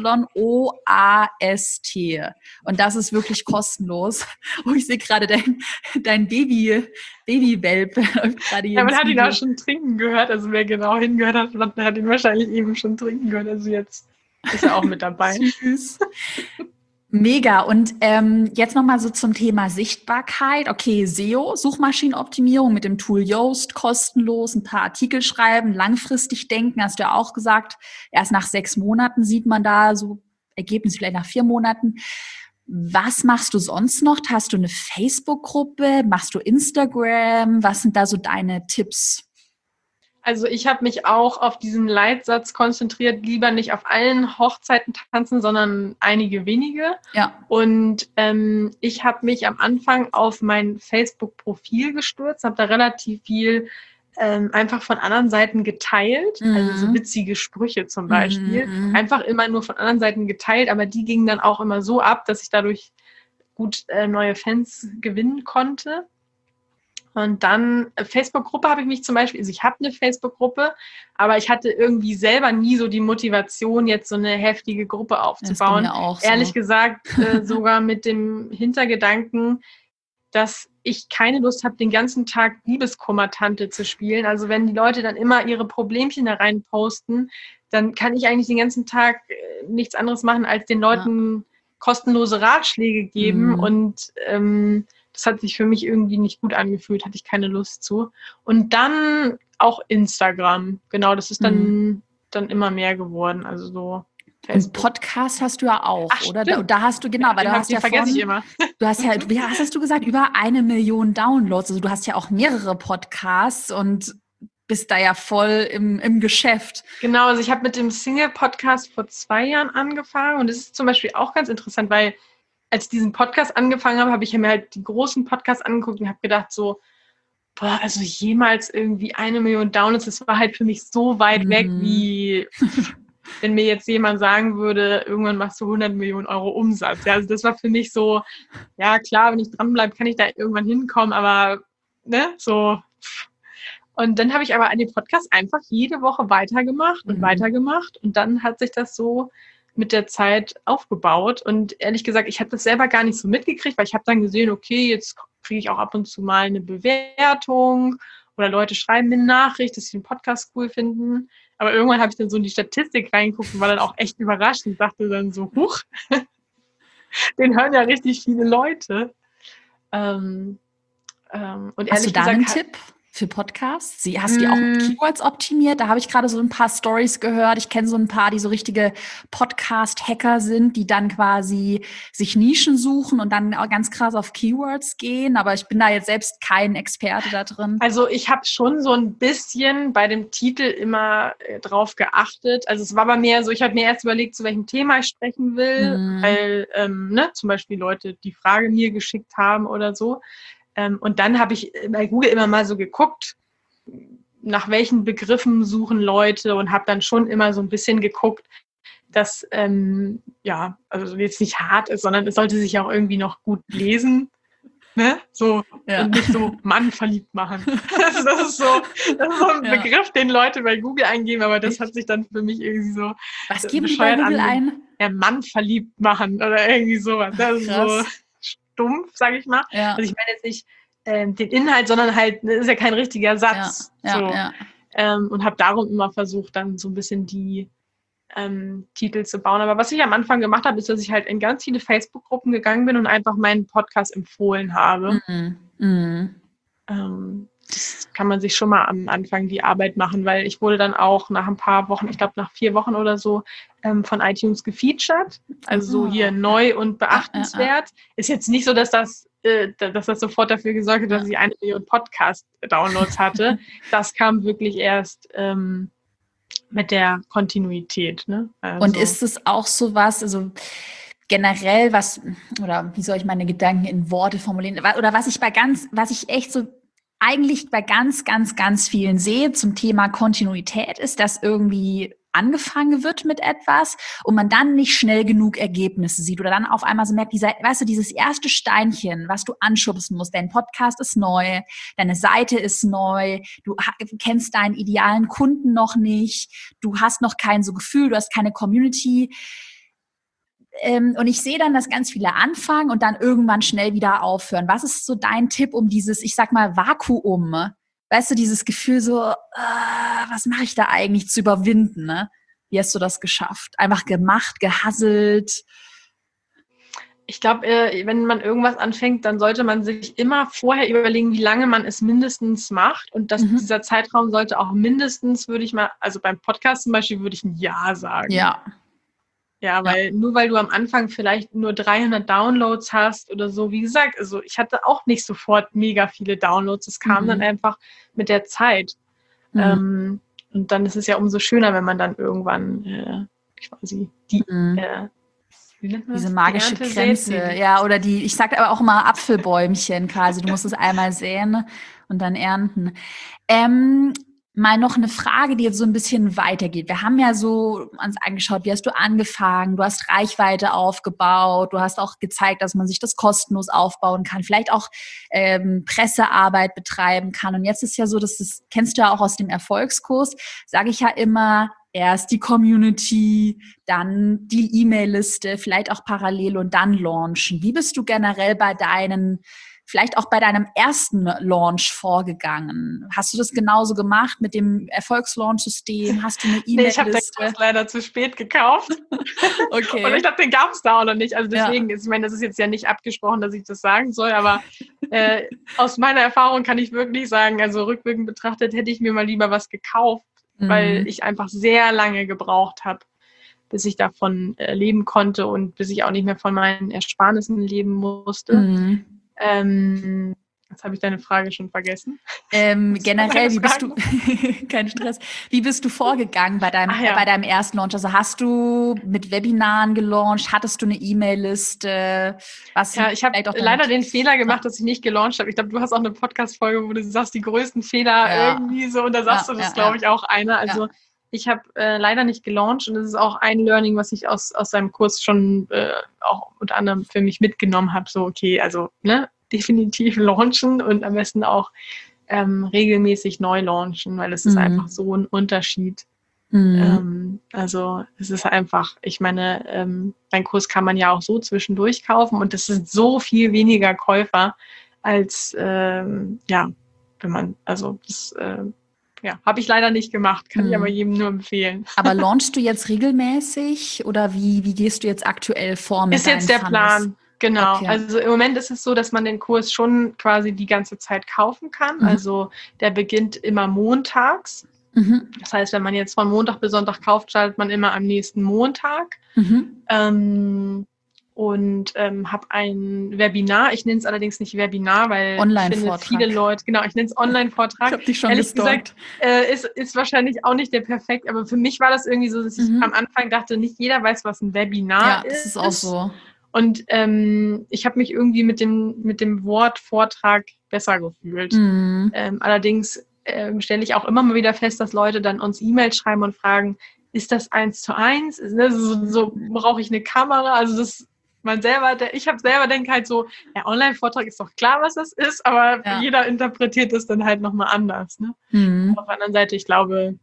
Y-O-A-S-T und das ist wirklich kostenlos. Oh, ich sehe gerade dein Babywelpe gerade hier. Ja, man hat ihn auch schon trinken gehört, also wer genau hingehört hat, hat ihn wahrscheinlich eben schon trinken gehört, also jetzt ist er auch mit dabei. Süß. Mega. Und jetzt nochmal so zum Thema Sichtbarkeit. Okay, SEO, Suchmaschinenoptimierung mit dem Tool Yoast, kostenlos, ein paar Artikel schreiben, langfristig denken, hast du ja auch gesagt. Erst nach 6 Monaten sieht man da so Ergebnisse, vielleicht nach 4 Monaten. Was machst du sonst noch? Hast du eine Facebook-Gruppe? Machst du Instagram? Was sind da so deine Tipps? Also ich habe mich auch auf diesen Leitsatz konzentriert, lieber nicht auf allen Hochzeiten tanzen, sondern einige wenige. Ja. Und ich habe mich am Anfang auf mein Facebook-Profil gestürzt, habe da relativ viel einfach von anderen Seiten geteilt, also so witzige Sprüche zum Beispiel, einfach immer nur von anderen Seiten geteilt, aber die gingen dann auch immer so ab, dass ich dadurch gut neue Fans gewinnen konnte. Und dann Facebook-Gruppe habe ich mich zum Beispiel, also ich habe eine Facebook-Gruppe, aber ich hatte irgendwie selber nie so die Motivation, jetzt so eine heftige Gruppe aufzubauen. Das ist bei mir auch so. Ehrlich gesagt, sogar mit dem Hintergedanken, dass ich keine Lust habe, den ganzen Tag Liebeskummer-Tante zu spielen. Also wenn die Leute dann immer ihre Problemchen da rein posten, dann kann ich eigentlich den ganzen Tag nichts anderes machen, als den Leuten kostenlose Ratschläge geben und das hat sich für mich irgendwie nicht gut angefühlt, hatte ich keine Lust zu. Und dann auch Instagram. Genau, das ist dann immer mehr geworden. Also so Facebook. Und Podcast hast du ja auch, oder? Da hast du, genau, weil du hast ja vergesse ich immer. Du hast ja, was hast du gesagt? Über 1 Million Downloads. Also du hast ja auch mehrere Podcasts und bist da ja voll im Geschäft. Genau, also ich habe mit dem Single-Podcast vor 2 Jahren angefangen und das ist zum Beispiel auch ganz interessant, weil als ich diesen Podcast angefangen habe, habe ich mir halt die großen Podcasts angeguckt und habe gedacht so, also jemals irgendwie 1 Million Downloads, das war halt für mich so weit weg, wie wenn mir jetzt jemand sagen würde, irgendwann machst du 100 Millionen Euro Umsatz. Ja, also das war für mich so, ja klar, wenn ich dranbleibe, kann ich da irgendwann hinkommen, aber ne, so. Und dann habe ich aber an dem Podcast einfach jede Woche weitergemacht und dann hat sich das so mit der Zeit aufgebaut. Und ehrlich gesagt, ich habe das selber gar nicht so mitgekriegt, weil ich habe dann gesehen, okay, jetzt kriege ich auch ab und zu mal eine Bewertung oder Leute schreiben mir eine Nachricht, dass sie den Podcast cool finden. Aber irgendwann habe ich dann so in die Statistik reingeguckt und war dann auch echt überrascht und dachte dann so, huch, den hören ja richtig viele Leute. Und hast du da einen Tipp für Podcasts? Hast du die auch mit Keywords optimiert? Da habe ich gerade so ein paar Stories gehört. Ich kenne so ein paar, die so richtige Podcast-Hacker sind, die dann quasi sich Nischen suchen und dann auch ganz krass auf Keywords gehen. Aber ich bin da jetzt selbst kein Experte da drin. Also ich habe schon so ein bisschen bei dem Titel immer drauf geachtet. Also es war aber mehr so, ich habe mir erst überlegt, zu welchem Thema ich sprechen will, weil zum Beispiel Leute die Frage mir geschickt haben oder so. Und dann habe ich bei Google immer mal so geguckt, nach welchen Begriffen suchen Leute und habe dann schon immer so ein bisschen geguckt, dass also jetzt nicht hart ist, sondern es sollte sich auch irgendwie noch gut lesen. Ne? So, und nicht so Mann verliebt machen. Das ist so ein Begriff, den Leute bei Google eingeben, aber das hat sich dann für mich irgendwie so was geben die bei Google ein? Ja, Mann verliebt machen oder irgendwie sowas. Das ist so stumpf, sage ich mal. Ja. Also ich meine jetzt nicht den Inhalt, sondern halt, das ist ja kein richtiger Satz. Und habe darum immer versucht, dann so ein bisschen die Titel zu bauen. Aber was ich am Anfang gemacht habe, ist, dass ich halt in ganz viele Facebook-Gruppen gegangen bin und einfach meinen Podcast empfohlen habe. Das kann man sich schon mal am Anfang die Arbeit machen, weil ich wurde dann auch nach ein paar Wochen, ich glaube nach 4 Wochen oder so, von iTunes gefeatured. Also so hier neu und beachtenswert. Ist jetzt nicht so, dass das sofort dafür gesorgt hat, dass ich 1 Million Podcast-Downloads hatte. Das kam wirklich erst mit der Kontinuität. Ne? Also. Und ist es auch so was, also generell oder wie soll ich meine Gedanken in Worte formulieren, oder was ich echt so eigentlich bei ganz, ganz, ganz vielen sehe zum Thema Kontinuität ist, dass irgendwie angefangen wird mit etwas und man dann nicht schnell genug Ergebnisse sieht oder dann auf einmal so merkt, dieses erste Steinchen, was du anschubsen musst, dein Podcast ist neu, deine Seite ist neu, du kennst deinen idealen Kunden noch nicht, du hast noch kein so Gefühl, du hast keine Community. Und ich sehe dann, dass ganz viele anfangen und dann irgendwann schnell wieder aufhören. Was ist so dein Tipp, um dieses, ich sag mal, Vakuum, weißt du, dieses Gefühl so, was mache ich da eigentlich, zu überwinden, ne? Wie hast du das geschafft? Einfach gemacht, gehasselt? Ich glaube, wenn man irgendwas anfängt, dann sollte man sich immer vorher überlegen, wie lange man es mindestens macht. Und dieser Zeitraum sollte auch mindestens, also beim Podcast zum Beispiel, würde ich ein Jahr sagen. Ja, weil nur weil du am Anfang vielleicht nur 300 Downloads hast oder so, wie gesagt, also ich hatte auch nicht sofort mega viele Downloads. Es kam dann einfach mit der Zeit. Und dann ist es ja umso schöner, wenn man dann irgendwann quasi diese magische Grenze, oder ich sage aber auch immer Apfelbäumchen quasi. Du musst es einmal säen und dann ernten. Mal noch eine Frage, die jetzt so ein bisschen weitergeht. Wir haben ja so uns angeschaut, wie hast du angefangen? Du hast Reichweite aufgebaut. Du hast auch gezeigt, dass man sich das kostenlos aufbauen kann. Vielleicht auch Pressearbeit betreiben kann. Und jetzt ist ja so, das kennst du ja auch aus dem Erfolgskurs, sage ich ja immer, erst die Community, dann die E-Mail-Liste, vielleicht auch parallel und dann launchen. Wie bist du generell vielleicht auch bei deinem ersten Launch vorgegangen? Hast du das genauso gemacht mit dem Erfolgslaunch-System? Hast du eine E-Mail-Liste? Nee, ich habe den Kurs leider zu spät gekauft. Okay. Und ich glaube, den gab es da auch noch nicht. Also deswegen, ich meine, das ist jetzt ja nicht abgesprochen, dass ich das sagen soll, aber aus meiner Erfahrung kann ich wirklich sagen, also rückwirkend betrachtet, hätte ich mir mal lieber was gekauft, weil ich einfach sehr lange gebraucht habe, bis ich davon leben konnte und bis ich auch nicht mehr von meinen Ersparnissen leben musste. Das Jetzt habe ich deine Frage schon vergessen. Generell, wie bist du, kein Stress, wie bist du vorgegangen bei deinem ersten Launch? Also hast du mit Webinaren gelauncht? Hattest du eine E-Mail-Liste? Ich habe leider den Fehler gemacht, dass ich nicht gelauncht habe. Ich glaube, du hast auch eine Podcast-Folge, wo du sagst, die größten Fehler irgendwie so. Und da sagst du, das glaube ich auch einer. Also ich habe leider nicht gelauncht und das ist auch ein Learning, was ich aus seinem Kurs schon auch unter anderem für mich mitgenommen habe. So, okay, also definitiv launchen und am besten auch regelmäßig neu launchen, weil es ist einfach so ein Unterschied. Also es ist einfach, ich meine, mein Kurs kann man ja auch so zwischendurch kaufen und das sind so viel weniger Käufer als, wenn man, also das, habe ich leider nicht gemacht, kann ich aber jedem nur empfehlen. Aber launchst du jetzt regelmäßig oder wie gehst du jetzt aktuell vor mit deinen Ist jetzt der Funnels? Plan. Genau, Okay. Also im Moment ist es so, dass man den Kurs schon quasi die ganze Zeit kaufen kann. Also der beginnt immer montags. Das heißt, wenn man jetzt von Montag bis Sonntag kauft, startet man immer am nächsten Montag. Und habe ein Webinar. Ich nenne es allerdings nicht Webinar, weil ich finde viele Leute, ich nenne es Online-Vortrag. Ich habe dich schon gestalkt. Ist wahrscheinlich auch nicht der perfekt, aber für mich war das irgendwie so, dass ich am Anfang dachte, nicht jeder weiß, was ein Webinar ist. Ja, das ist auch so. Und ich habe mich irgendwie mit dem Wort Vortrag besser gefühlt. Allerdings stelle ich auch immer mal wieder fest, dass Leute dann uns E-Mails schreiben und fragen, ist das 1:1? So brauche ich eine Kamera? Also das ich habe selber denke halt so, Online-Vortrag ist doch klar, was das ist, aber jeder interpretiert es dann halt nochmal anders. Ne? Auf der anderen Seite, ich glaube,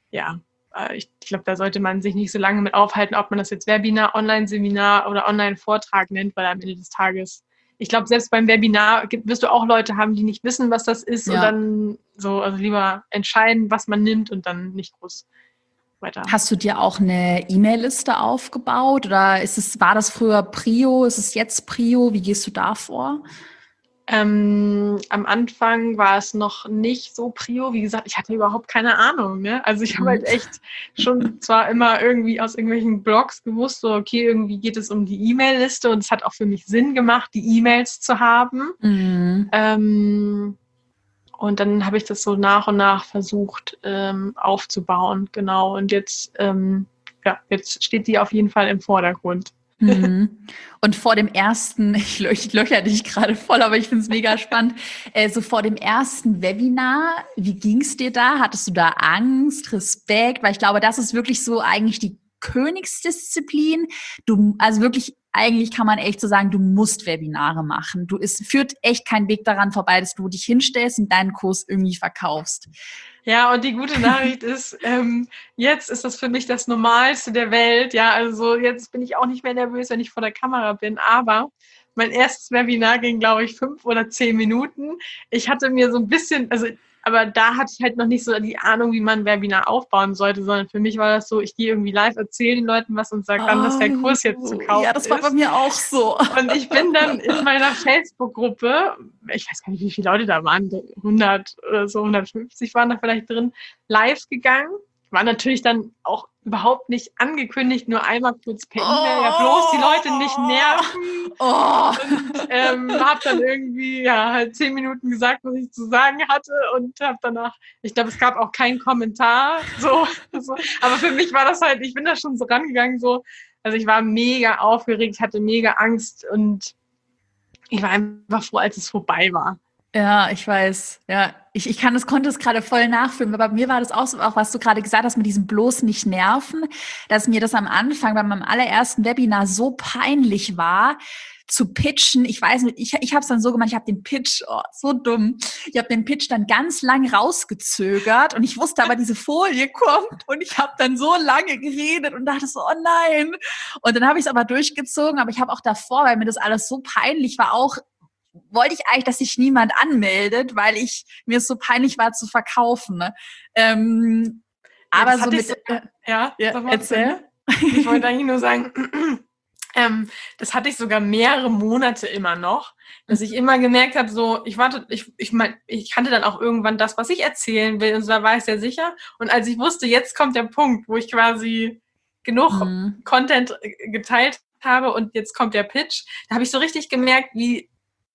da sollte man sich nicht so lange mit aufhalten, ob man das jetzt Webinar, Online-Seminar oder Online-Vortrag nennt, weil am Ende des Tages, ich glaube, selbst beim Webinar wirst du auch Leute haben, die nicht wissen, was das ist und dann also lieber entscheiden, was man nimmt und dann nicht groß weiter. Hast du dir auch eine E-Mail-Liste aufgebaut oder war das früher Prio? Ist es jetzt Prio? Wie gehst du da vor? Am Anfang war es noch nicht so Prio. Wie gesagt, ich hatte überhaupt keine Ahnung. Ne? Also ich habe halt echt schon zwar immer irgendwie aus irgendwelchen Blogs gewusst, so okay, irgendwie geht es um die E-Mail-Liste und es hat auch für mich Sinn gemacht, die E-Mails zu haben. Und dann habe ich das so nach und nach versucht aufzubauen. Genau. Und jetzt steht die auf jeden Fall im Vordergrund. Und vor dem ersten, ich löcher dich gerade voll, aber ich finde es mega spannend, so vor dem ersten Webinar, wie ging es dir da? Hattest du da Angst, Respekt? Weil ich glaube, das ist wirklich so eigentlich die Königsdisziplin. Also wirklich, eigentlich kann man echt so sagen, du musst Webinare machen. Es führt echt kein Weg daran vorbei, dass du dich hinstellst und deinen Kurs irgendwie verkaufst. Ja, und die gute Nachricht ist, jetzt ist das für mich das Normalste der Welt. Ja, also jetzt bin ich auch nicht mehr nervös, wenn ich vor der Kamera bin. Aber mein erstes Webinar ging, glaube ich, 5 oder 10 Minuten. Ich hatte mir so ein bisschen, aber da hatte ich halt noch nicht so die Ahnung, wie man ein Webinar aufbauen sollte, sondern für mich war das so, ich gehe irgendwie live, erzähle den Leuten was und sage dann, dass der Kurs jetzt zu kaufen ist. Ja, das war bei mir auch so. Und ich bin dann in meiner Facebook-Gruppe, ich weiß gar nicht, wie viele Leute da waren, 100 oder so, 150 waren da vielleicht drin, live gegangen. War natürlich dann auch überhaupt nicht angekündigt, nur einmal kurz per E-Mail, ja bloß die Leute nicht nerven. Und habe dann irgendwie halt 10 Minuten gesagt, was ich zu sagen hatte und habe danach, ich glaube, es gab auch keinen Kommentar. So. Aber für mich war das halt, ich bin da schon so rangegangen, so, also ich war mega aufgeregt, ich hatte mega Angst und ich war einfach froh, als es vorbei war. Ja, ich weiß. Ja, ich konnte es gerade voll nachfühlen. Aber bei mir war das auch so, auch was du gerade gesagt hast, mit diesem bloß nicht nerven, dass mir das am Anfang bei meinem allerersten Webinar so peinlich war, zu pitchen. Ich weiß nicht, ich habe es dann so gemacht, ich habe den Pitch, so dumm, ich habe den Pitch dann ganz lang rausgezögert und ich wusste aber, diese Folie kommt und ich habe dann so lange geredet und dachte so, oh nein. Und dann habe ich es aber durchgezogen, aber ich habe auch davor, weil mir das alles so peinlich war, wollte ich eigentlich, dass sich niemand anmeldet, weil mir es so peinlich war zu verkaufen. Ne? Aber so mit... erzähl. Ich wollte eigentlich nur sagen, das hatte ich sogar mehrere Monate immer noch, dass ich immer gemerkt habe, so, ich kannte dann auch irgendwann das, was ich erzählen will und so, da war ich sehr sicher. Und als ich wusste, jetzt kommt der Punkt, wo ich quasi genug Content geteilt habe und jetzt kommt der Pitch, da habe ich so richtig gemerkt, wie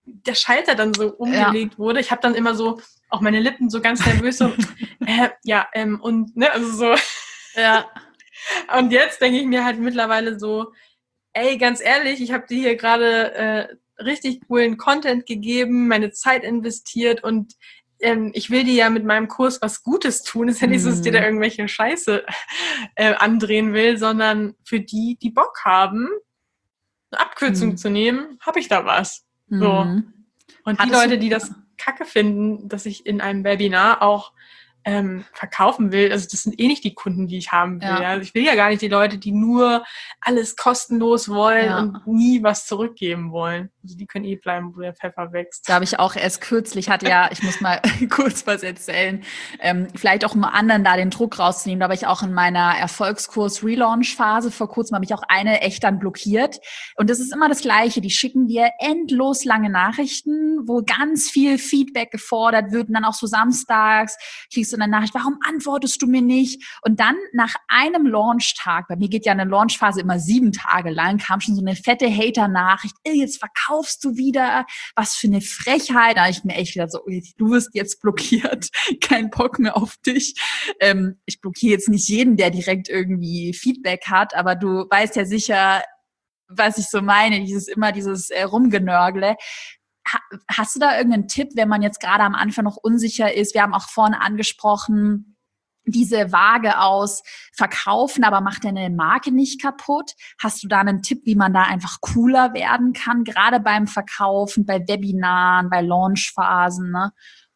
der Schalter dann so umgelegt wurde. Ich habe dann immer so, auch meine Lippen so ganz nervös so, und, ne, also so. Ja. Und jetzt denke ich mir halt mittlerweile so, ey, ganz ehrlich, ich habe dir hier gerade richtig coolen Content gegeben, meine Zeit investiert und ich will dir ja mit meinem Kurs was Gutes tun. Es ist ja nicht so, dass ich dir da irgendwelche Scheiße andrehen will, sondern für die, die Bock haben, eine Abkürzung zu nehmen, habe ich da was. So. Und die Leute, die das kacke finden, dass ich in einem Webinar auch verkaufen will, also das sind eh nicht die Kunden, die ich haben will. Ja. Also ich will ja gar nicht die Leute, die nur alles kostenlos wollen und nie was zurückgeben wollen. Also die können eh bleiben, wo der Pfeffer wächst. Da habe ich auch erst kürzlich, ich muss mal kurz was erzählen, vielleicht auch um anderen da den Druck rauszunehmen, da war ich auch in meiner Erfolgskurs-Relaunch-Phase, vor kurzem habe ich auch eine echt dann blockiert und das ist immer das Gleiche, die schicken dir endlos lange Nachrichten, wo ganz viel Feedback gefordert wird und dann auch so samstags kriegst du eine Nachricht, warum antwortest du mir nicht? Und dann nach einem Launchtag, bei mir geht ja eine Launchphase immer 7 Tage lang, kam schon so eine fette Hater-Nachricht, jetzt verkaufst du wieder, was für eine Frechheit. Da habe ich mir echt wieder so, du wirst jetzt blockiert, kein Bock mehr auf dich. Ich blockiere jetzt nicht jeden, der direkt irgendwie Feedback hat, aber du weißt ja sicher, was ich so meine, dieses Rumgenörgle. Hast du da irgendeinen Tipp, wenn man jetzt gerade am Anfang noch unsicher ist? Wir haben auch vorne angesprochen, diese Waage aus verkaufen, aber macht deine Marke nicht kaputt. Hast du da einen Tipp, wie man da einfach cooler werden kann, gerade beim Verkaufen, bei Webinaren, bei Launchphasen, ne?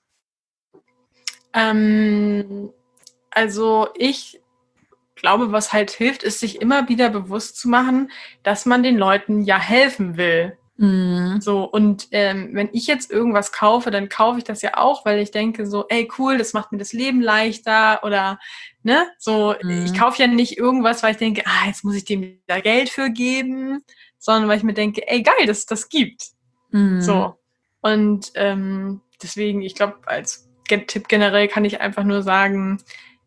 Also ich glaube, was halt hilft, ist, sich immer wieder bewusst zu machen, dass man den Leuten ja helfen will. So, und wenn ich jetzt irgendwas kaufe, dann kaufe ich das ja auch, weil ich denke so, ey, cool, das macht mir das Leben leichter oder, ne, so, ich kaufe ja nicht irgendwas, weil ich denke, jetzt muss ich dem da Geld für geben, sondern weil ich mir denke, ey, geil, dass es das gibt. So, und deswegen, ich glaube, als Tipp generell kann ich einfach nur sagen,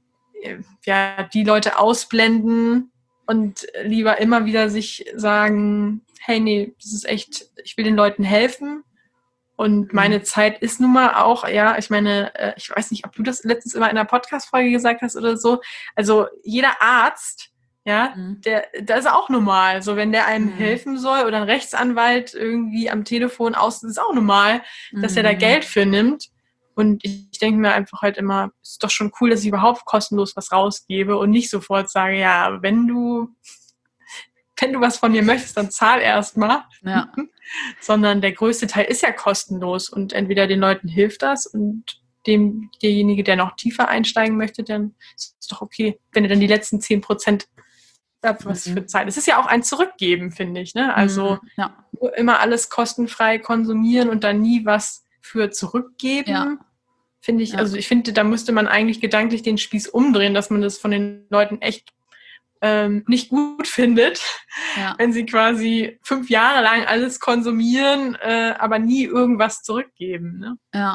ja, die Leute ausblenden und lieber immer wieder sich sagen, hey, nee, das ist echt, ich will den Leuten helfen und meine Zeit ist nun mal auch, ja, ich meine, ich weiß nicht, ob du das letztens immer in einer Podcast-Folge gesagt hast oder so, also jeder Arzt, ja, der ist auch normal, so wenn der einem helfen soll oder ein Rechtsanwalt irgendwie am Telefon aus, ist auch normal, dass er da Geld für nimmt. Und ich denke mir einfach halt immer, es ist doch schon cool, dass ich überhaupt kostenlos was rausgebe und nicht sofort sage, ja, wenn du was von mir möchtest, dann zahl erst mal. Ja. Sondern der größte Teil ist ja kostenlos und entweder den Leuten hilft das und derjenige, der noch tiefer einsteigen möchte, dann ist es doch okay, wenn er dann die letzten 10% was für Zeit. Es ist ja auch ein Zurückgeben, finde ich, ne? Also nur immer alles kostenfrei konsumieren und dann nie was für zurückgeben, finde ich, also ich finde, da müsste man eigentlich gedanklich den Spieß umdrehen, dass man das von den Leuten echt nicht gut findet, wenn sie quasi 5 Jahre lang alles konsumieren, aber nie irgendwas zurückgeben. Ne?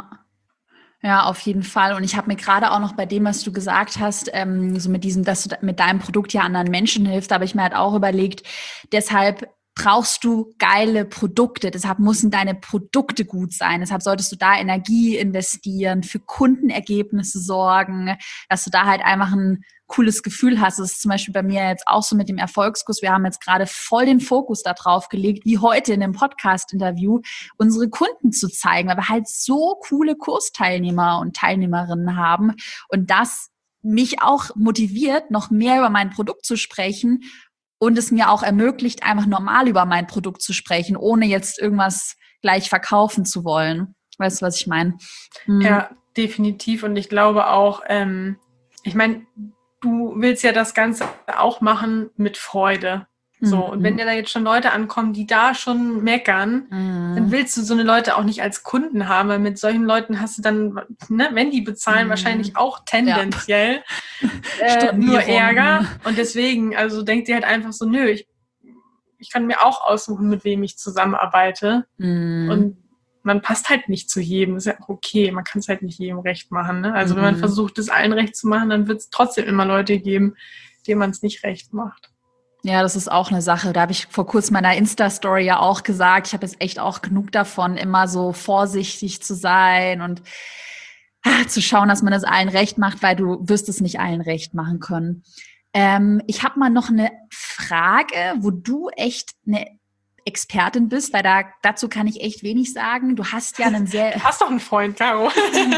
Ja, auf jeden Fall. Und ich habe mir gerade auch noch bei dem, was du gesagt hast, so mit diesem, dass du mit deinem Produkt ja anderen Menschen hilfst, habe ich mir halt auch überlegt, deshalb brauchst du geile Produkte. Deshalb müssen deine Produkte gut sein. Deshalb solltest du da Energie investieren, für Kundenergebnisse sorgen, dass du da halt einfach ein cooles Gefühl hast. Das ist zum Beispiel bei mir jetzt auch so mit dem Erfolgskurs. Wir haben jetzt gerade voll den Fokus da drauf gelegt, wie heute in dem Podcast-Interview, unsere Kunden zu zeigen, weil wir halt so coole Kursteilnehmer und Teilnehmerinnen haben und das mich auch motiviert, noch mehr über mein Produkt zu sprechen und es mir auch ermöglicht, einfach normal über mein Produkt zu sprechen, ohne jetzt irgendwas gleich verkaufen zu wollen. Weißt du, was ich meine? Ja, definitiv. Und ich glaube auch, ich meine, du willst ja das Ganze auch machen mit Freude. So, und wenn dir da jetzt schon Leute ankommen, die da schon meckern, dann willst du so eine Leute auch nicht als Kunden haben, weil mit solchen Leuten hast du dann, ne, wenn die bezahlen, wahrscheinlich auch tendenziell nur Ärger. Und deswegen, also denk dir halt einfach so, nö, ich kann mir auch aussuchen, mit wem ich zusammenarbeite. Und man passt halt nicht zu jedem, ist ja auch okay, man kann es halt nicht jedem recht machen. Ne? Also wenn man versucht, es allen recht zu machen, dann wird es trotzdem immer Leute geben, denen man es nicht recht macht. Ja, das ist auch eine Sache. Da habe ich vor kurzem meiner Insta-Story ja auch gesagt, ich habe jetzt echt auch genug davon, immer so vorsichtig zu sein und zu schauen, dass man das allen recht macht, weil du wirst es nicht allen recht machen können. Ich habe mal noch eine Frage, wo du echt eine Expertin bist, weil dazu kann ich echt wenig sagen. Du hast ja einen sehr... Du hast doch einen Freund, Caro.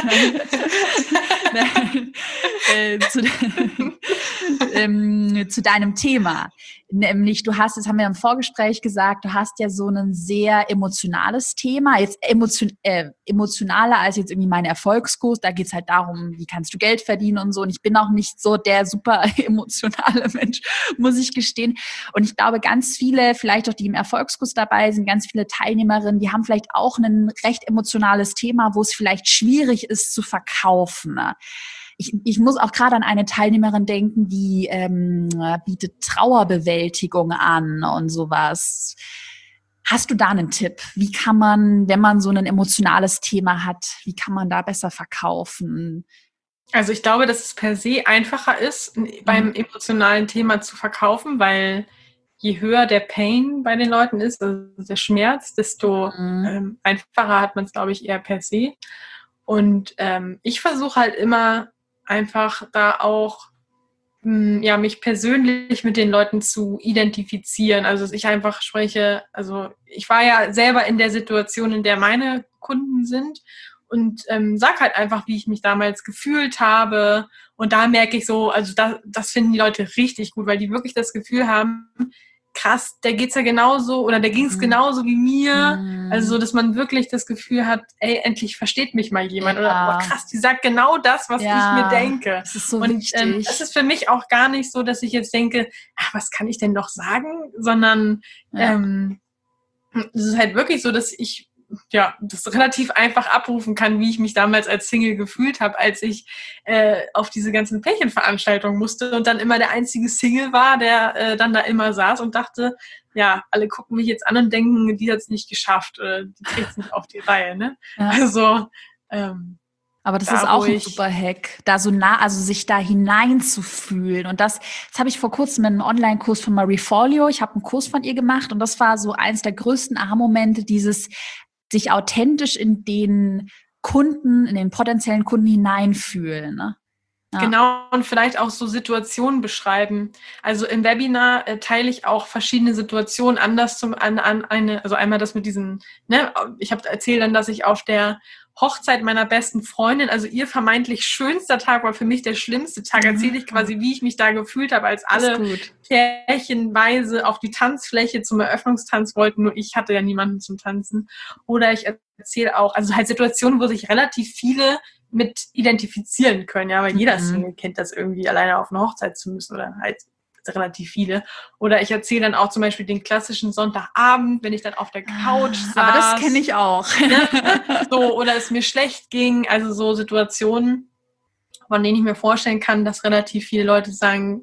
Zu deinem Thema. Nämlich, du hast, das haben wir im Vorgespräch gesagt, du hast ja so ein sehr emotionales Thema, jetzt emotionaler als jetzt irgendwie mein Erfolgskurs, da geht's halt darum, wie kannst du Geld verdienen und so, und ich bin auch nicht so der super emotionale Mensch, muss ich gestehen, und ich glaube, ganz viele, vielleicht auch die im Erfolgskurs dabei sind, ganz viele Teilnehmerinnen, die haben vielleicht auch ein recht emotionales Thema, wo es vielleicht schwierig ist zu verkaufen, ne? Ich muss auch gerade an eine Teilnehmerin denken, die bietet Trauerbewältigung an und sowas. Hast du da einen Tipp? Wie kann man, wenn man so ein emotionales Thema hat, wie kann man da besser verkaufen? Also ich glaube, dass es per se einfacher ist, beim emotionalen Thema zu verkaufen, weil je höher der Pain bei den Leuten ist, also der Schmerz, desto einfacher hat man es, glaube ich, eher per se. Und ich versuche halt immer einfach da auch mich persönlich mit den Leuten zu identifizieren. Also dass ich einfach spreche, also ich war ja selber in der Situation, in der meine Kunden sind, und sag halt einfach, wie ich mich damals gefühlt habe. Und da merke ich so, also das finden die Leute richtig gut, weil die wirklich das Gefühl haben, krass, der geht's ja genauso oder der ging's genauso wie mir. Also so, dass man wirklich das Gefühl hat, ey, endlich versteht mich mal jemand. Oder boah, krass, die sagt genau das, was ich mir denke. Das ist so und wichtig. es ist für mich auch gar nicht so, dass ich jetzt denke, ach, was kann ich denn noch sagen? Sondern es ist halt wirklich so, dass ich das relativ einfach abrufen kann, wie ich mich damals als Single gefühlt habe, als ich auf diese ganzen Pärchenveranstaltungen musste und dann immer der einzige Single war, der dann da immer saß und dachte, ja, alle gucken mich jetzt an und denken, die hat es nicht geschafft oder die kriegt es nicht auf die Reihe. Ne? Ja. Also aber das ist auch ein super Hack, da so also sich da hineinzufühlen. Und das habe ich vor kurzem in einem Online-Kurs von Marie Forleo. Ich habe einen Kurs von ihr gemacht und das war so eins der größten Aha-Momente, dieses sich authentisch in den Kunden, in den potenziellen Kunden hineinfühlen. Ne? Ja. Genau, und vielleicht auch so Situationen beschreiben. Also im Webinar teile ich auch verschiedene Situationen anders also einmal das mit diesen, ne, ich habe erzählt dann, dass ich auf der Hochzeit meiner besten Freundin, also ihr vermeintlich schönster Tag war für mich der schlimmste Tag, erzähle ich quasi, wie ich mich da gefühlt habe, als alle pärchenweise auf die Tanzfläche zum Eröffnungstanz wollten, nur ich hatte ja niemanden zum Tanzen. Oder ich erzähle auch, also halt Situationen, wo sich relativ viele mit identifizieren können, ja, weil jeder Single kennt das irgendwie, alleine auf eine Hochzeit zu müssen oder halt relativ viele. Oder ich erzähle dann auch zum Beispiel den klassischen Sonntagabend, wenn ich dann auf der Couch saß. Aber das kenne ich auch. Ne? So, oder es mir schlecht ging, also so Situationen, von denen ich mir vorstellen kann, dass relativ viele Leute sagen,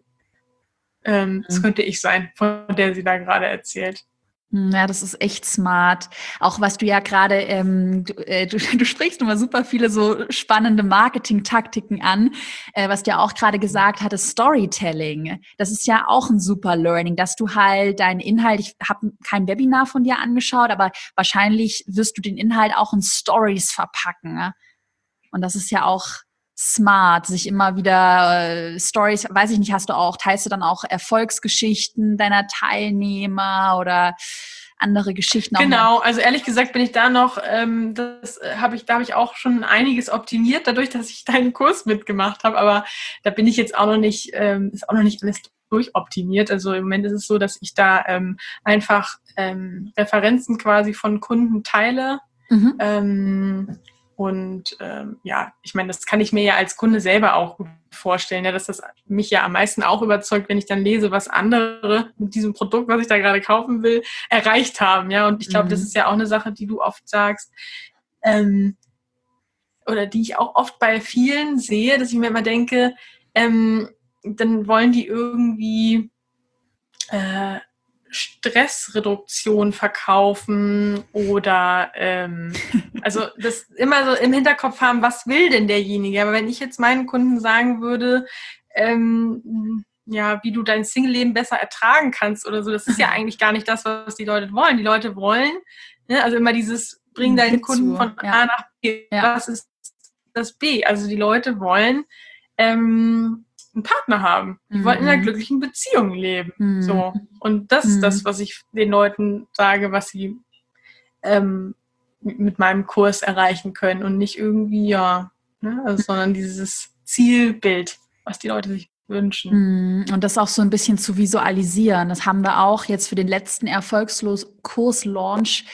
das könnte ich sein, von der sie da gerade erzählt. Ja, das ist echt smart. Auch was du ja gerade, du sprichst immer super viele so spannende Marketing-Taktiken an. Was du ja auch gerade gesagt hattest, Storytelling. Das ist ja auch ein super Learning, dass du halt deinen Inhalt, ich habe kein Webinar von dir angeschaut, aber wahrscheinlich wirst du den Inhalt auch in Stories verpacken. Ne? Und das ist ja auch smart, sich immer wieder Stories, weiß ich nicht, teilst du dann auch Erfolgsgeschichten deiner Teilnehmer oder andere Geschichten? Genau, also ehrlich gesagt bin ich da noch, da habe ich auch schon einiges optimiert, dadurch, dass ich deinen Kurs mitgemacht habe, aber da bin ich jetzt auch noch nicht, ist auch noch nicht alles durchoptimiert. Also im Moment ist es so, dass ich da einfach Referenzen quasi von Kunden teile. Und ich meine, das kann ich mir ja als Kunde selber auch gut vorstellen, ja, dass das mich ja am meisten auch überzeugt, wenn ich dann lese, was andere mit diesem Produkt, was ich da gerade kaufen will, erreicht haben. Ja, und ich glaube, das ist ja auch eine Sache, die du oft sagst, oder die ich auch oft bei vielen sehe, dass ich mir immer denke, dann wollen die irgendwie Stressreduktion verkaufen oder also das immer so im Hinterkopf haben, was will denn derjenige? Aber wenn ich jetzt meinen Kunden sagen würde, wie du dein Single-Leben besser ertragen kannst oder so. Das ist ja eigentlich gar nicht das, was die Leute wollen. Die Leute wollen, ne, also immer dieses, bring deinen Kunden von A nach B. Ja. Was ist das B? Also die Leute wollen einen Partner haben. Die wollen in einer glücklichen Beziehung leben. So. Und das ist das, was ich den Leuten sage, was sie mit meinem Kurs erreichen können und nicht irgendwie, sondern dieses Zielbild, was die Leute sich wünschen. Und das auch so ein bisschen zu visualisieren. Das haben wir auch jetzt für den letzten Erfolgskurs-Launch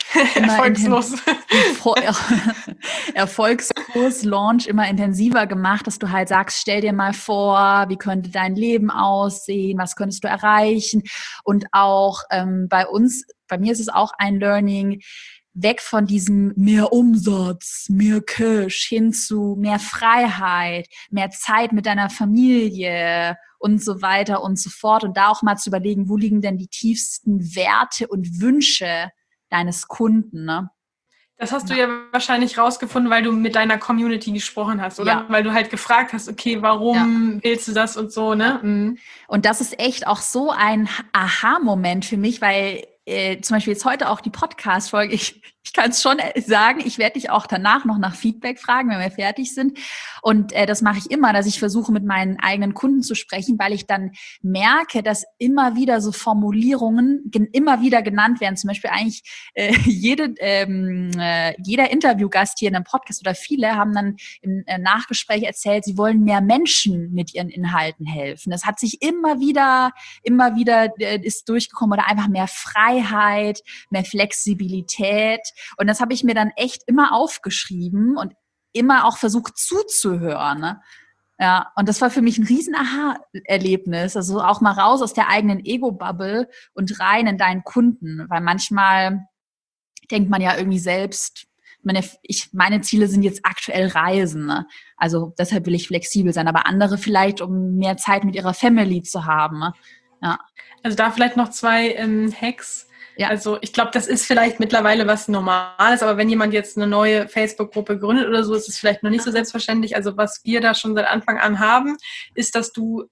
Erfolgskurs-Launch immer intensiver gemacht, dass du halt sagst, stell dir mal vor, wie könnte dein Leben aussehen, was könntest du erreichen? Und auch bei mir ist es auch ein Learning, weg von diesem mehr Umsatz, mehr Cash hin zu mehr Freiheit, mehr Zeit mit deiner Familie und so weiter und so fort. Und da auch mal zu überlegen, wo liegen denn die tiefsten Werte und Wünsche deines Kunden, ne? Das hast du ja wahrscheinlich rausgefunden, weil du mit deiner Community gesprochen hast, oder? Ja. Weil du halt gefragt hast, okay, warum willst du das und so, ne? Und das ist echt auch so ein Aha-Moment für mich, weil zum Beispiel jetzt heute auch die Podcast-Folge, ich kann es schon sagen, ich werde dich auch danach noch nach Feedback fragen, wenn wir fertig sind. Und das mache ich immer, dass ich versuche, mit meinen eigenen Kunden zu sprechen, weil ich dann merke, dass immer wieder so Formulierungen immer wieder genannt werden. Zum Beispiel eigentlich jeder Interviewgast hier in einem Podcast oder viele haben dann im Nachgespräch erzählt, sie wollen mehr Menschen mit ihren Inhalten helfen. Das hat sich immer wieder ist durchgekommen oder einfach mehr Freiheit, mehr Flexibilität. Und das habe ich mir dann echt immer aufgeschrieben und immer auch versucht zuzuhören. Ne? Ja, und das war für mich ein riesen Aha-Erlebnis. Also auch mal raus aus der eigenen Ego-Bubble und rein in deinen Kunden. Weil manchmal denkt man ja irgendwie selbst, meine Ziele sind jetzt aktuell Reisen. Ne? Also deshalb will ich flexibel sein. Aber andere vielleicht, um mehr Zeit mit ihrer Family zu haben. Ne? Ja. Also da vielleicht noch 2 Hacks. Ja. Also ich glaube, das ist vielleicht mittlerweile was Normales, aber wenn jemand jetzt eine neue Facebook-Gruppe gründet oder so, ist es vielleicht noch nicht so selbstverständlich. Also was wir da schon seit Anfang an haben, ist, dass du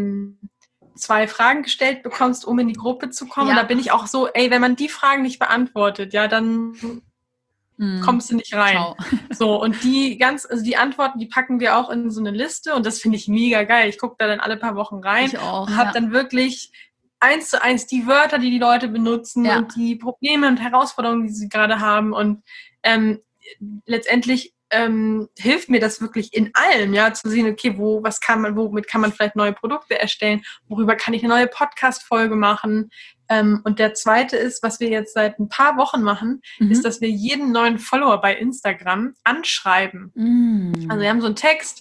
2 Fragen gestellt bekommst, um in die Gruppe zu kommen. Ja. Und da bin ich auch so, wenn man die Fragen nicht beantwortet, ja, dann kommst du nicht rein. Ciao. So, und die Antworten, die packen wir auch in so eine Liste und das finde ich mega geil. Ich gucke da dann alle paar Wochen rein ich auch, und habe dann wirklich 1:1 die Wörter, die Leute benutzen und die Probleme und Herausforderungen, die sie gerade haben. Und letztendlich hilft mir das wirklich in allem, ja, zu sehen, okay, womit kann man vielleicht neue Produkte erstellen, worüber kann ich eine neue Podcast-Folge machen. Und der zweite ist, was wir jetzt seit ein paar Wochen machen, ist, dass wir jeden neuen Follower bei Instagram anschreiben. Also wir haben so einen Text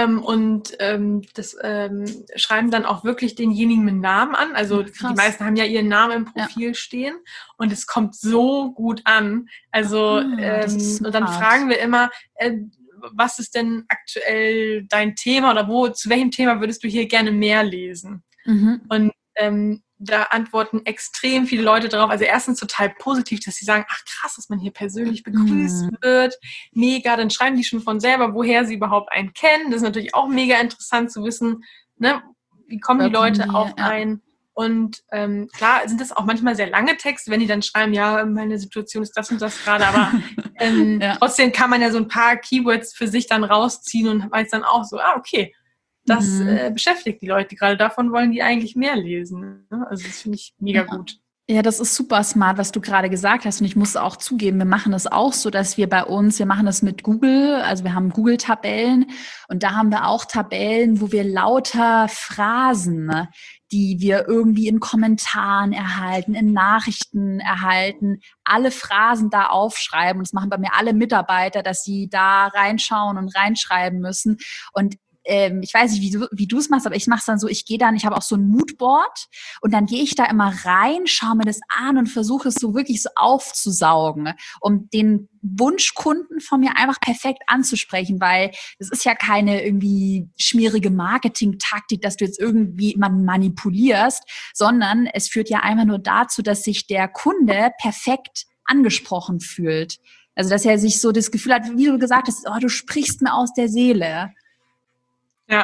das schreiben dann auch wirklich denjenigen mit Namen an. Also die meisten haben ja ihren Namen im Profil stehen und es kommt so gut an. Also und dann fragen wir immer, was ist denn aktuell dein Thema oder zu welchem Thema würdest du hier gerne mehr lesen? Und da antworten extrem viele Leute drauf. Also erstens total positiv, dass sie sagen, ach krass, dass man hier persönlich begrüßt wird. Mega, dann schreiben die schon von selber, woher sie überhaupt einen kennen. Das ist natürlich auch mega interessant zu wissen, ne, wie kommen die Leute auf einen. Und klar sind das auch manchmal sehr lange Texte, wenn die dann schreiben, ja, meine Situation ist das und das gerade, aber trotzdem kann man ja so ein paar Keywords für sich dann rausziehen und weiß dann auch so, okay, das beschäftigt die Leute gerade. Davon wollen die eigentlich mehr lesen. Ne? Also das finde ich mega gut. Ja, das ist super smart, was du gerade gesagt hast. Und ich muss auch zugeben, wir machen das auch so, dass wir machen das mit Google, also wir haben Google-Tabellen und da haben wir auch Tabellen, wo wir lauter Phrasen, die wir irgendwie in Kommentaren erhalten, in Nachrichten erhalten, alle Phrasen da aufschreiben. Und das machen bei mir alle Mitarbeiter, dass sie da reinschauen und reinschreiben müssen. Und ich weiß nicht, wie du es machst, aber ich mache es dann so, ich habe auch so ein Moodboard und dann gehe ich da immer rein, schaue mir das an und versuche es so wirklich so aufzusaugen, um den Wunschkunden von mir einfach perfekt anzusprechen, weil das ist ja keine irgendwie schmierige Marketing-Taktik, dass du jetzt irgendwie jemanden manipulierst, sondern es führt ja einfach nur dazu, dass sich der Kunde perfekt angesprochen fühlt. Also, dass er sich so das Gefühl hat, wie du gesagt hast, du sprichst mir aus der Seele. Ja,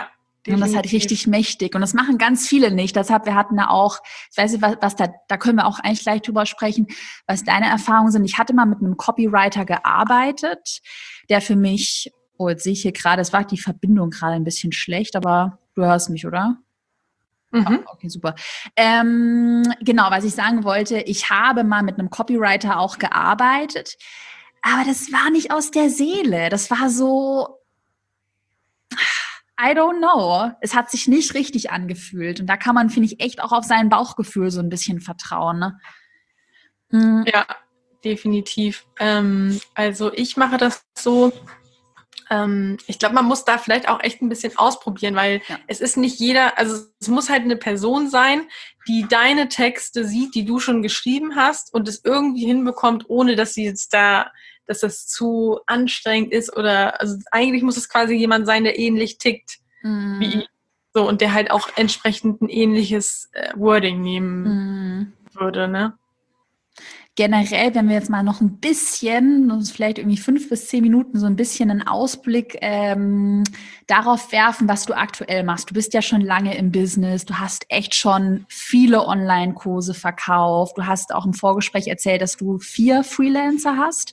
Und das ist halt richtig mächtig. Und das machen ganz viele nicht. Deshalb, wir hatten da auch, ich weiß nicht, was da können wir auch eigentlich gleich drüber sprechen, was deine Erfahrungen sind. Ich hatte mal mit einem Copywriter gearbeitet, der für mich, oh, jetzt sehe ich hier gerade, es war die Verbindung gerade ein bisschen schlecht, aber du hörst mich, oder? Mhm. Okay, super. Genau, was ich sagen wollte, ich habe mal mit einem Copywriter auch gearbeitet, aber das war nicht aus der Seele. Das war so, I don't know. Es hat sich nicht richtig angefühlt. Und da kann man, finde ich, echt auch auf sein Bauchgefühl so ein bisschen vertrauen. Ne? Ja, definitiv. Also ich mache das so, ich glaube, man muss da vielleicht auch echt ein bisschen ausprobieren, weil es ist nicht jeder, also es muss halt eine Person sein, die deine Texte sieht, die du schon geschrieben hast und es irgendwie hinbekommt, ohne dass sie jetzt dass das zu anstrengend ist oder, also eigentlich muss es quasi jemand sein, der ähnlich tickt wie ich. So, und der halt auch entsprechend ein ähnliches Wording nehmen würde, ne? Generell, wenn wir jetzt mal noch ein bisschen, uns vielleicht irgendwie 5 bis 10 Minuten so ein bisschen einen Ausblick darauf werfen, was du aktuell machst. Du bist ja schon lange im Business, du hast echt schon viele Online-Kurse verkauft, du hast auch im Vorgespräch erzählt, dass du 4 Freelancer hast.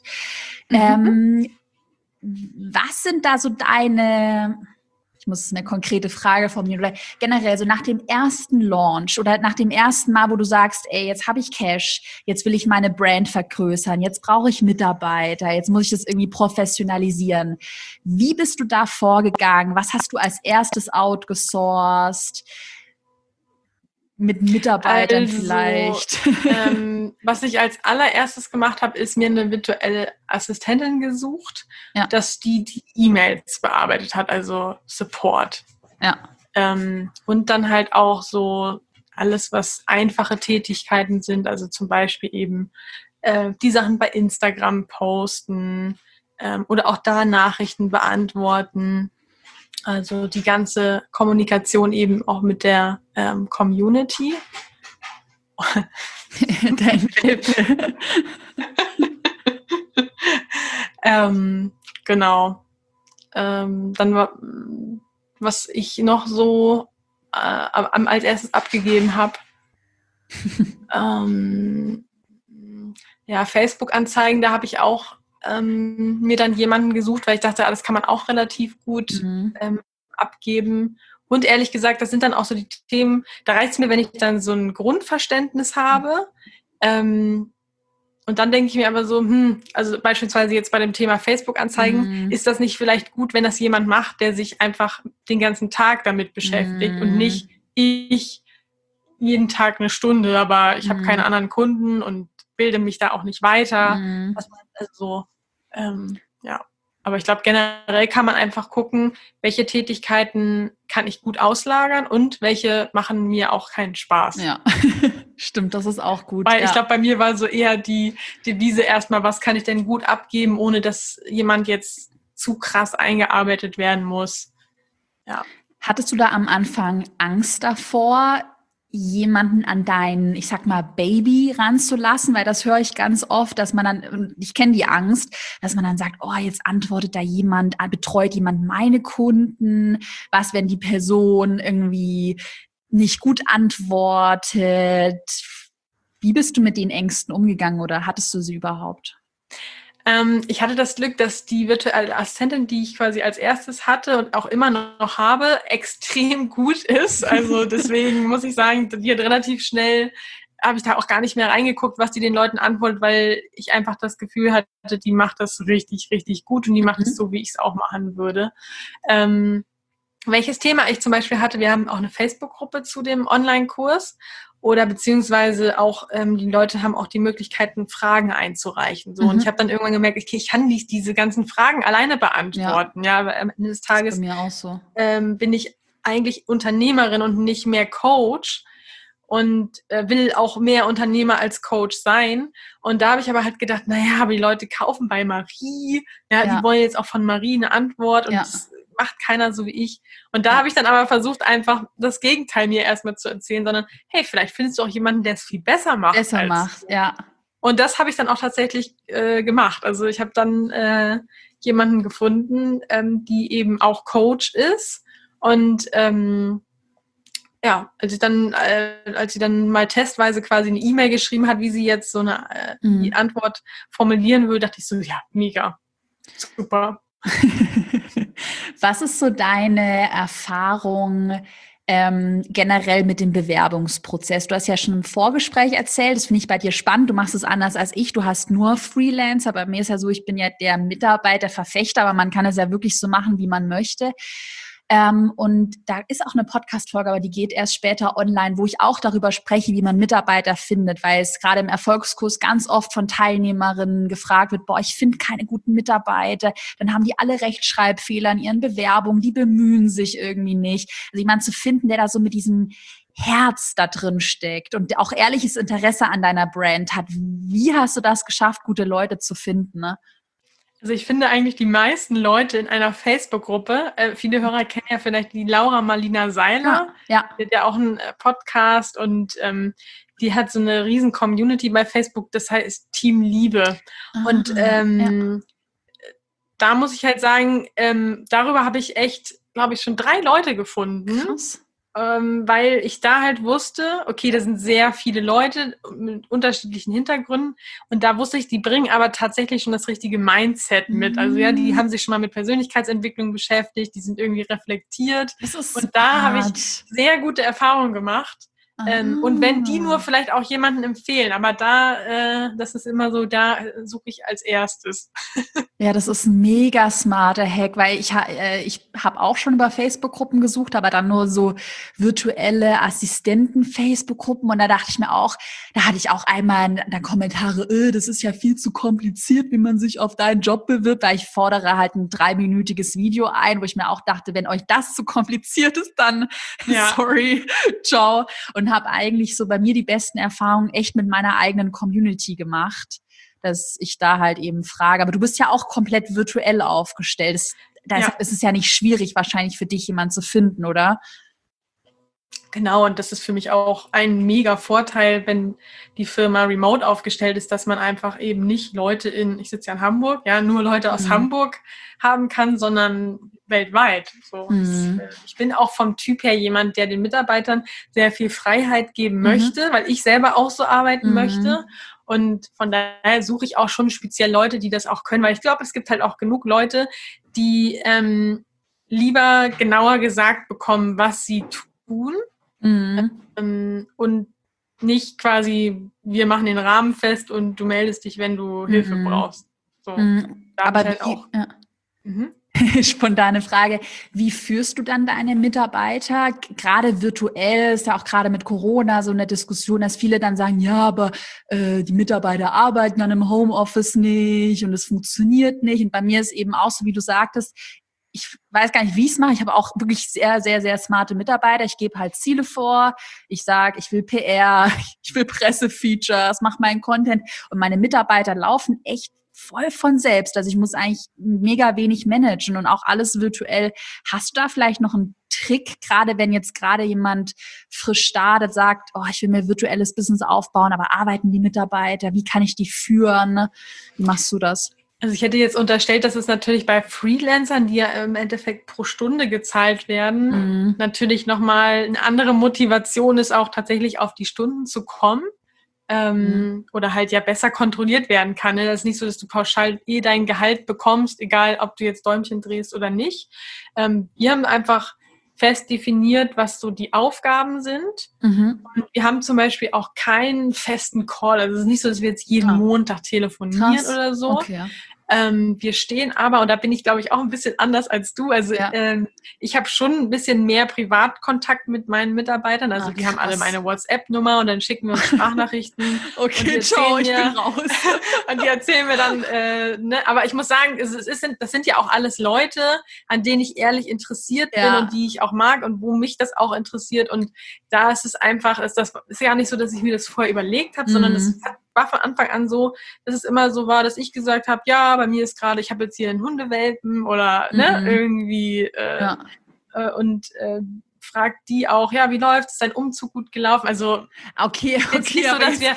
Was sind da so ich muss eine konkrete Frage formulieren, oder generell so nach dem ersten Launch oder nach dem ersten Mal, wo du sagst, ey, jetzt habe ich Cash, jetzt will ich meine Brand vergrößern, jetzt brauche ich Mitarbeiter, jetzt muss ich das irgendwie professionalisieren. Wie bist du da vorgegangen? Was hast du als erstes outgesourced? Mit Mitarbeitern vielleicht? Was ich als allererstes gemacht habe, ist mir eine virtuelle Assistentin gesucht, dass die E-Mails bearbeitet hat, also Support. Ja. Und dann halt auch so alles, was einfache Tätigkeiten sind, also zum Beispiel eben die Sachen bei Instagram posten oder auch da Nachrichten beantworten. Also die ganze Kommunikation eben auch mit der Community. Dein Welpe. Genau. Was ich noch so als erstes abgegeben habe, Facebook-Anzeigen, da habe ich auch mir dann jemanden gesucht, weil ich dachte, das kann man auch relativ gut abgeben. Und ehrlich gesagt, das sind dann auch so die Themen, da reicht es mir, wenn ich dann so ein Grundverständnis habe. Und dann denke ich mir aber so, also beispielsweise jetzt bei dem Thema Facebook-Anzeigen, ist das nicht vielleicht gut, wenn das jemand macht, der sich einfach den ganzen Tag damit beschäftigt und nicht ich jeden Tag eine Stunde, aber ich habe keine anderen Kunden und bilde mich da auch nicht weiter. Aber ich glaube, generell kann man einfach gucken, welche Tätigkeiten kann ich gut auslagern und welche machen mir auch keinen Spaß. Ja, stimmt, das ist auch gut. Weil ich glaube, bei mir war so eher die Devise erstmal, was kann ich denn gut abgeben, ohne dass jemand jetzt zu krass eingearbeitet werden muss. Ja. Hattest du da am Anfang Angst davor, jemanden an dein, ich sag mal, Baby ranzulassen? Weil das höre ich ganz oft, dass man dann, ich kenne die Angst, dass man dann sagt, oh, jetzt antwortet da jemand, betreut jemand meine Kunden, was, wenn die Person irgendwie nicht gut antwortet? Wie bist du mit den Ängsten umgegangen oder hattest du sie überhaupt? Ich hatte das Glück, dass die virtuelle Assistentin, die ich quasi als erstes hatte und auch immer noch habe, extrem gut ist. Also deswegen muss ich sagen, die hat relativ schnell, habe ich da auch gar nicht mehr reingeguckt, was die den Leuten antwortet, weil ich einfach das Gefühl hatte, die macht das richtig, richtig gut und die macht es so, wie ich es auch machen würde. Welches Thema ich zum Beispiel hatte, wir haben auch eine Facebook-Gruppe zu dem Online-Kurs oder beziehungsweise auch die Leute haben auch die Möglichkeiten, Fragen einzureichen. So. Und ich habe dann irgendwann gemerkt, okay, ich kann nicht diese ganzen Fragen alleine beantworten. Ja, aber am Ende des Tages das ist bei mir auch so. Bin ich eigentlich Unternehmerin und nicht mehr Coach und will auch mehr Unternehmer als Coach sein. Und da habe ich aber halt gedacht, naja, aber die Leute kaufen bei Marie, die wollen jetzt auch von Marie eine Antwort und das macht keiner so wie ich. Und da habe ich dann aber versucht, einfach das Gegenteil mir erstmal zu erzählen, sondern hey, vielleicht findest du auch jemanden, der es viel besser macht. Und das habe ich dann auch tatsächlich gemacht. Also ich habe dann jemanden gefunden, die eben auch Coach ist Und ja, als sie dann mal testweise quasi eine E-Mail geschrieben hat, wie sie jetzt so die Antwort formulieren würde, dachte ich so, ja, mega, super. Was ist so deine Erfahrung generell mit dem Bewerbungsprozess? Du hast ja schon im Vorgespräch erzählt, das finde ich bei dir spannend, du machst es anders als ich, du hast nur Freelancer, bei mir ist ja so, ich bin ja der Mitarbeiterverfechter, aber man kann es ja wirklich so machen, wie man möchte. Und da ist auch eine Podcast-Folge, aber die geht erst später online, wo ich auch darüber spreche, wie man Mitarbeiter findet, weil es gerade im Erfolgskurs ganz oft von Teilnehmerinnen gefragt wird, boah, ich finde keine guten Mitarbeiter, dann haben die alle Rechtschreibfehler in ihren Bewerbungen, die bemühen sich irgendwie nicht. Also jemanden zu finden, der da so mit diesem Herz da drin steckt und auch ehrliches Interesse an deiner Brand hat. Wie hast du das geschafft, gute Leute zu finden, ne? Also ich finde eigentlich die meisten Leute in einer Facebook-Gruppe, viele Hörer kennen ja vielleicht die Laura Marlina Seiler, ja. Die hat ja auch einen Podcast und die hat so eine riesen Community bei Facebook, das heißt Team Liebe. Und da muss ich halt sagen, darüber habe ich echt, glaube ich, schon 3 Leute gefunden. Krass. Weil ich da halt wusste, okay, da sind sehr viele Leute mit unterschiedlichen Hintergründen und da wusste ich, die bringen aber tatsächlich schon das richtige Mindset mit. Also ja, die haben sich schon mal mit Persönlichkeitsentwicklung beschäftigt, die sind irgendwie reflektiert und da habe ich sehr gute Erfahrungen gemacht. Und wenn die nur vielleicht auch jemanden empfehlen, aber das ist immer so, da suche ich als erstes. Ja, das ist ein mega smarter Hack, weil ich habe auch schon über Facebook-Gruppen gesucht, aber dann nur so virtuelle Assistenten-Facebook-Gruppen und da dachte ich mir auch, da hatte ich auch einmal dann Kommentare, das ist ja viel zu kompliziert, wie man sich auf deinen Job bewirbt, weil ich fordere halt ein 3-minütiges Video ein, wo ich mir auch dachte, wenn euch das zu kompliziert ist, dann sorry, ciao. Und habe eigentlich so bei mir die besten Erfahrungen echt mit meiner eigenen Community gemacht, dass ich da halt eben frage. Aber du bist ja auch komplett virtuell aufgestellt. Deshalb ist es ja nicht schwierig, wahrscheinlich für dich jemanden zu finden, oder? Genau, und das ist für mich auch ein mega Vorteil, wenn die Firma remote aufgestellt ist, dass man einfach eben nicht Leute ich sitze ja in Hamburg, nur Leute aus Hamburg haben kann, sondern weltweit. So. Ich bin auch vom Typ her jemand, der den Mitarbeitern sehr viel Freiheit geben möchte, weil ich selber auch so arbeiten möchte. Und von daher suche ich auch schon speziell Leute, die das auch können, weil ich glaube, es gibt halt auch genug Leute, die lieber genauer gesagt bekommen, was sie tun. Und nicht quasi, wir machen den Rahmen fest und du meldest dich, wenn du Hilfe brauchst. So, aber halt auch. Ja. Spontane Frage, wie führst du dann deine Mitarbeiter? Gerade virtuell ist ja auch gerade mit Corona so eine Diskussion, dass viele dann sagen, ja, aber die Mitarbeiter arbeiten dann im Homeoffice nicht und es funktioniert nicht. Und bei mir ist eben auch so, wie du sagtest, ich weiß gar nicht, wie ich es mache. Ich habe auch wirklich sehr, sehr, sehr smarte Mitarbeiter. Ich gebe halt Ziele vor. Ich sage, ich will PR, ich will Pressefeatures, mache meinen Content. Und meine Mitarbeiter laufen echt voll von selbst. Also ich muss eigentlich mega wenig managen und auch alles virtuell. Hast du da vielleicht noch einen Trick, gerade wenn jetzt gerade jemand frisch startet, sagt, oh, ich will mir virtuelles Business aufbauen, aber arbeiten die Mitarbeiter? Wie kann ich die führen? Wie machst du das? Also ich hätte jetzt unterstellt, dass es natürlich bei Freelancern, die ja im Endeffekt pro Stunde gezahlt werden, natürlich nochmal eine andere Motivation ist, auch tatsächlich auf die Stunden zu kommen oder halt ja besser kontrolliert werden kann. Ne? Das ist nicht so, dass du pauschal dein Gehalt bekommst, egal ob du jetzt Däumchen drehst oder nicht. Wir haben einfach fest definiert, was so die Aufgaben sind. Und wir haben zum Beispiel auch keinen festen Call. Also es ist nicht so, dass wir jetzt jeden Montag telefonieren oder so. Okay. Wir stehen aber, und da bin ich, glaube ich, auch ein bisschen anders als du, also ich habe schon ein bisschen mehr Privatkontakt mit meinen Mitarbeitern, also die haben alle meine WhatsApp-Nummer und dann schicken wir uns Sprachnachrichten. Okay, ciao, ich bin raus. Und die erzählen mir dann, aber ich muss sagen, das sind ja auch alles Leute, an denen ich ehrlich interessiert bin und die ich auch mag und wo mich das auch interessiert und da ist es einfach, das ist ja nicht so, dass ich mir das vorher überlegt habe, sondern es war von Anfang an so, dass es immer so war, dass ich gesagt habe, ja, bei mir ist gerade, ich habe jetzt hier einen Hundewelpen oder irgendwie und fragt die auch, ja, wie läuft es, dein Umzug gut gelaufen? Also okay, ist nicht so, dass wir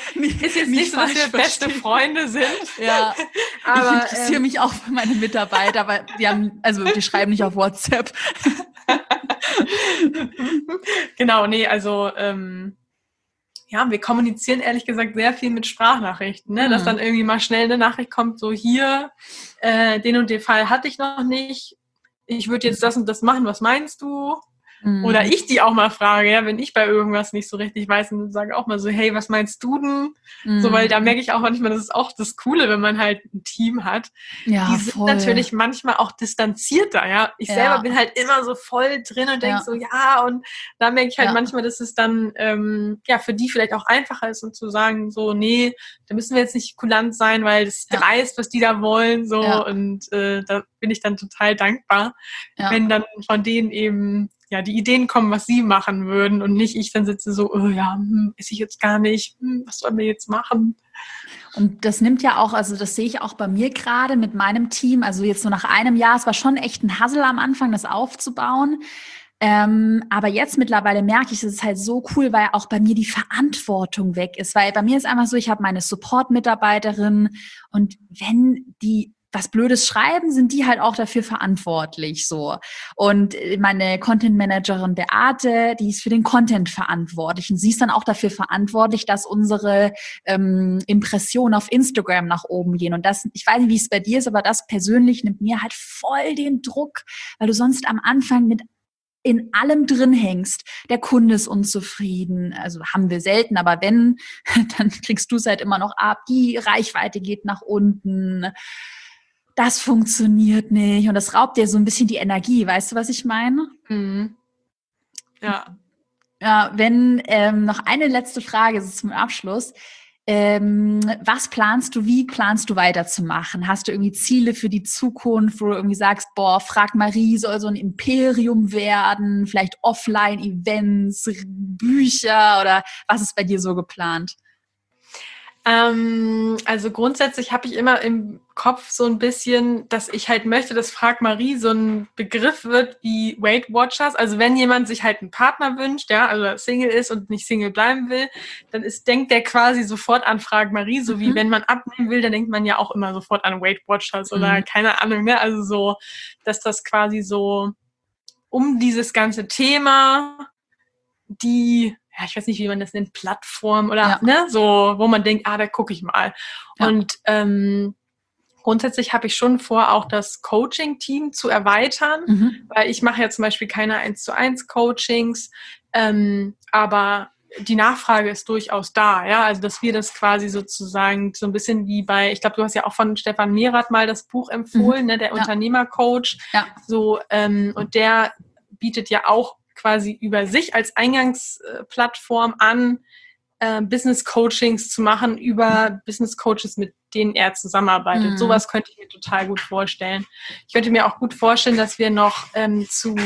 beste Freunde sind. Ja, aber ich interessiere mich auch für meine Mitarbeiter, weil die schreiben nicht auf WhatsApp. Genau, nee, also ja, wir kommunizieren ehrlich gesagt sehr viel mit Sprachnachrichten, ne? Dass dann irgendwie mal schnell eine Nachricht kommt, so hier, den und den Fall hatte ich noch nicht, ich würde jetzt das und das machen, was meinst du? Oder ich die auch mal frage, ja, wenn ich bei irgendwas nicht so richtig weiß und sage auch mal so, hey, was meinst du denn? So, weil da merke ich auch manchmal, das ist auch das Coole, wenn man halt ein Team hat. Ja, die sind voll. natürlich manchmal auch distanzierter, ja. Ich selber bin halt immer so voll drin und denke so, ja, und da merke ich halt manchmal, dass es dann ja für die vielleicht auch einfacher ist, und zu sagen, so, nee, da müssen wir jetzt nicht kulant sein, weil das dreist, was die da wollen, so, und da bin ich dann total dankbar, wenn dann von denen eben die Ideen kommen, was sie machen würden, und nicht ich dann sitze so, oh ja, weiß ich jetzt gar nicht, was sollen wir jetzt machen? Und das nimmt ja auch, also das sehe ich auch bei mir gerade mit meinem Team, also jetzt so nach einem Jahr, es war schon echt ein Hassel am Anfang, das aufzubauen. Aber jetzt mittlerweile merke ich, es ist halt so cool, weil auch bei mir die Verantwortung weg ist, weil bei mir ist einfach so, ich habe meine Support-Mitarbeiterin, und wenn die was Blödes schreiben, sind die halt auch dafür verantwortlich, so. Und meine Content-Managerin Beate, die ist für den Content verantwortlich, und sie ist dann auch dafür verantwortlich, dass unsere Impressionen auf Instagram nach oben gehen. Und das, ich weiß nicht, wie es bei dir ist, aber das persönlich nimmt mir halt voll den Druck, weil du sonst am Anfang mit in allem drin hängst. Der Kunde ist unzufrieden, also haben wir selten, aber wenn, dann kriegst du es halt immer noch ab, die Reichweite geht nach unten, das funktioniert nicht, und das raubt dir so ein bisschen die Energie, weißt du, was ich meine? Ja. Ja, wenn noch eine letzte Frage ist zum Abschluss. Was planst du, wie planst du weiterzumachen? Hast du irgendwie Ziele für die Zukunft, wo du irgendwie sagst, boah, Frag Marie soll so ein Imperium werden, vielleicht Offline-Events, Bücher, oder was ist bei dir so geplant? Also grundsätzlich habe ich immer im Kopf so ein bisschen, dass ich halt möchte, dass Frag Marie so ein Begriff wird wie Weight Watchers. Also wenn jemand sich halt einen Partner wünscht, ja, also Single ist und nicht Single bleiben will, dann denkt der quasi sofort an Frag Marie, so wie wenn man abnehmen will, dann denkt man ja auch immer sofort an Weight Watchers oder keine Ahnung, ne? Also so, dass das quasi so um dieses ganze Thema, ich weiß nicht, wie man das nennt, Plattform oder ne, so, wo man denkt, da gucke ich mal. Ja. Und grundsätzlich habe ich schon vor, auch das Coaching-Team zu erweitern, weil ich mache ja zum Beispiel keine 1:1 Coachings, aber die Nachfrage ist durchaus da, ja, also dass wir das quasi sozusagen so ein bisschen wie bei, ich glaube, du hast ja auch von Stefan Merath mal das Buch empfohlen, ne, der Unternehmercoach, so, und der bietet ja auch quasi über sich als Eingangsplattform an, Business-Coachings zu machen über Business-Coaches, mit denen er zusammenarbeitet. Sowas könnte ich mir total gut vorstellen. Ich könnte mir auch gut vorstellen, dass wir noch zu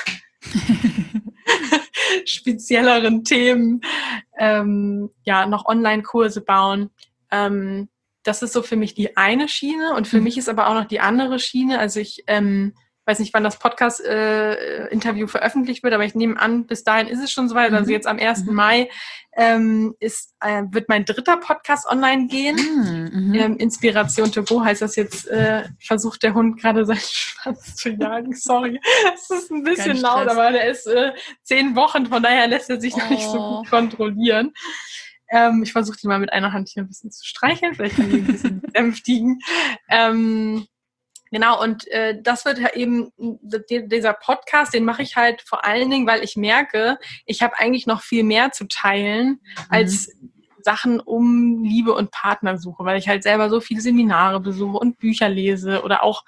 spezielleren Themen noch Online-Kurse bauen. Das ist so für mich die eine Schiene, und für mich ist aber auch noch die andere Schiene. Also ich weiß nicht, wann das Podcast-Interview veröffentlicht wird, aber ich nehme an, bis dahin ist es schon soweit. Also jetzt am 1. Mai wird mein 3. Podcast online gehen. Inspiration to go heißt das jetzt. Versucht der Hund gerade seinen Schwanz zu jagen. Sorry, es ist ein bisschen laut, aber der ist 10 Wochen, von daher lässt er sich noch nicht so gut kontrollieren. Ich versuche ihn mal mit einer Hand hier ein bisschen zu streicheln, vielleicht kann ich ihn ein bisschen besänftigen. Genau, und das wird ja eben, dieser Podcast, den mache ich halt vor allen Dingen, weil ich merke, ich habe eigentlich noch viel mehr zu teilen als Sachen um Liebe und Partnersuche, weil ich halt selber so viele Seminare besuche und Bücher lese oder auch,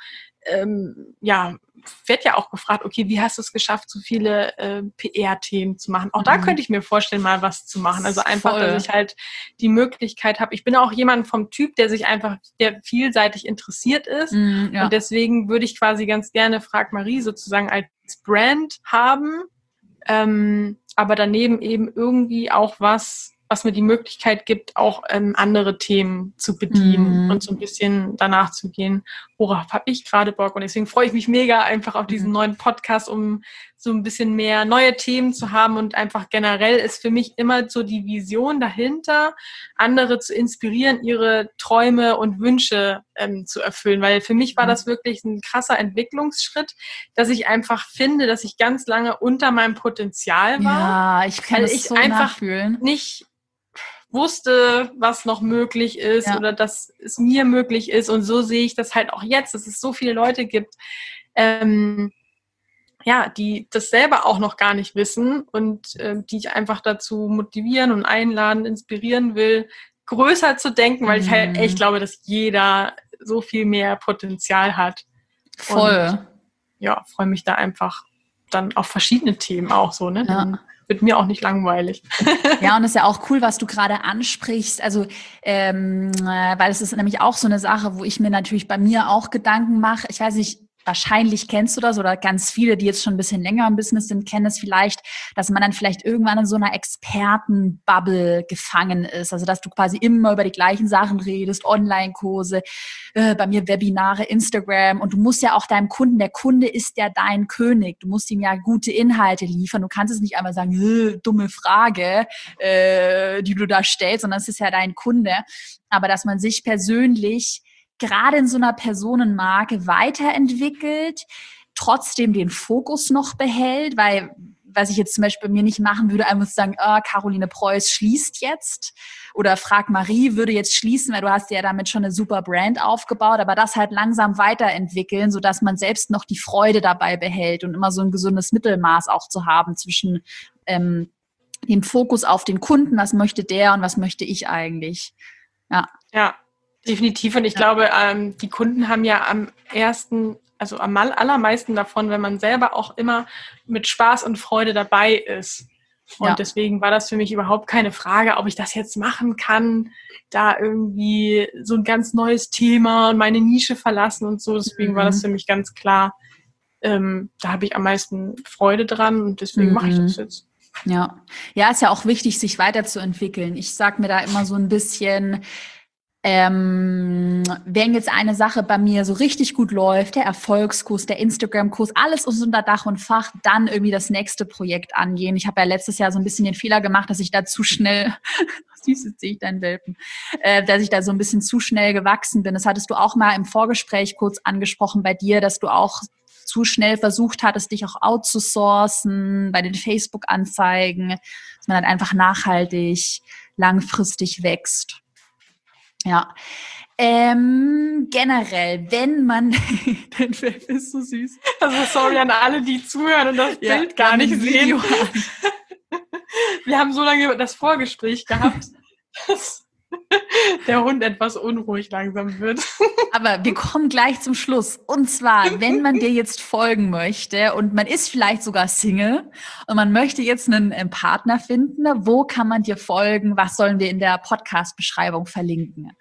werde ja auch gefragt, okay, wie hast du es geschafft, so viele PR-Themen zu machen? Auch da könnte ich mir vorstellen, mal was zu machen. Also einfach, dass ich halt die Möglichkeit habe. Ich bin auch jemand vom Typ, der vielseitig interessiert ist. Und deswegen würde ich quasi ganz gerne Frag Marie sozusagen als Brand haben, aber daneben eben irgendwie auch was mir die Möglichkeit gibt, auch andere Themen zu bedienen und so ein bisschen danach zu gehen, worauf habe ich gerade Bock. Und deswegen freue ich mich mega einfach auf diesen neuen Podcast, um so ein bisschen mehr neue Themen zu haben. Und einfach generell ist für mich immer so die Vision dahinter, andere zu inspirieren, ihre Träume und Wünsche zu erfüllen. Weil für mich war das wirklich ein krasser Entwicklungsschritt, dass ich einfach finde, dass ich ganz lange unter meinem Potenzial war. Ja, ich kann das so nachfühlen. Nicht wusste, was noch möglich ist oder dass es mir möglich ist. Und so sehe ich das halt auch jetzt, dass es so viele Leute gibt, die das selber auch noch gar nicht wissen und die ich einfach dazu motivieren und einladen, inspirieren will, größer zu denken, weil ich halt echt glaube, dass jeder so viel mehr Potenzial hat. Voll. Und freue mich da einfach dann auf verschiedene Themen auch so, ne? Ja. Dann wird mir auch nicht langweilig. Ja, und das ist ja auch cool, was du gerade ansprichst. Also, weil es ist nämlich auch so eine Sache, wo ich mir natürlich bei mir auch Gedanken mache. Ich weiß nicht, wahrscheinlich kennst du das oder ganz viele, die jetzt schon ein bisschen länger im Business sind, kennen es vielleicht, dass man dann vielleicht irgendwann in so einer Expertenbubble gefangen ist. Also, dass du quasi immer über die gleichen Sachen redest, Online-Kurse, bei mir Webinare, Instagram. Und du musst ja auch deinem Kunden, der Kunde ist ja dein König. Du musst ihm ja gute Inhalte liefern. Du kannst es nicht einmal sagen, dumme Frage, die du da stellst, sondern es ist ja dein Kunde. Aber dass man sich persönlich gerade in so einer Personenmarke weiterentwickelt, trotzdem den Fokus noch behält, weil was ich jetzt zum Beispiel bei mir nicht machen würde, einfach sagen, Caroline Preuß schließt jetzt oder Frag Marie würde jetzt schließen, weil du hast ja damit schon eine super Brand aufgebaut, aber das halt langsam weiterentwickeln, sodass man selbst noch die Freude dabei behält und immer so ein gesundes Mittelmaß auch zu haben zwischen dem Fokus auf den Kunden, was möchte der und was möchte ich eigentlich. Ja, definitiv. Und ich glaube, die Kunden haben ja am allermeisten davon, wenn man selber auch immer mit Spaß und Freude dabei ist. Und deswegen war das für mich überhaupt keine Frage, ob ich das jetzt machen kann, da irgendwie so ein ganz neues Thema und meine Nische verlassen und so. Deswegen war das für mich ganz klar, da habe ich am meisten Freude dran und deswegen mache ich das jetzt. Ja, ist ja auch wichtig, sich weiterzuentwickeln. Ich sag mir da immer so ein bisschen, wenn jetzt eine Sache bei mir so richtig gut läuft, der Erfolgskurs, der Instagram-Kurs, alles unter Dach und Fach, dann irgendwie das nächste Projekt angehen. Ich habe ja letztes Jahr so ein bisschen den Fehler gemacht, dass ich da zu schnell, süß, jetzt sehe ich deinen Welpen, dass ich da so ein bisschen zu schnell gewachsen bin. Das hattest du auch mal im Vorgespräch kurz angesprochen bei dir, dass du auch zu schnell versucht hattest, dich auch outzusourcen bei den Facebook-Anzeigen, dass man dann einfach nachhaltig, langfristig wächst. Ja, generell, wenn man, dein Film ist so süß. Also sorry an alle, die zuhören und das Bild gar nicht sehen. Wir haben so lange das Vorgespräch gehabt, dass der Hund etwas unruhig langsam wird. Aber wir kommen gleich zum Schluss. Und zwar, wenn man dir jetzt folgen möchte und man ist vielleicht sogar Single und man möchte jetzt einen Partner finden, wo kann man dir folgen? Was sollen wir in der Podcast-Beschreibung verlinken?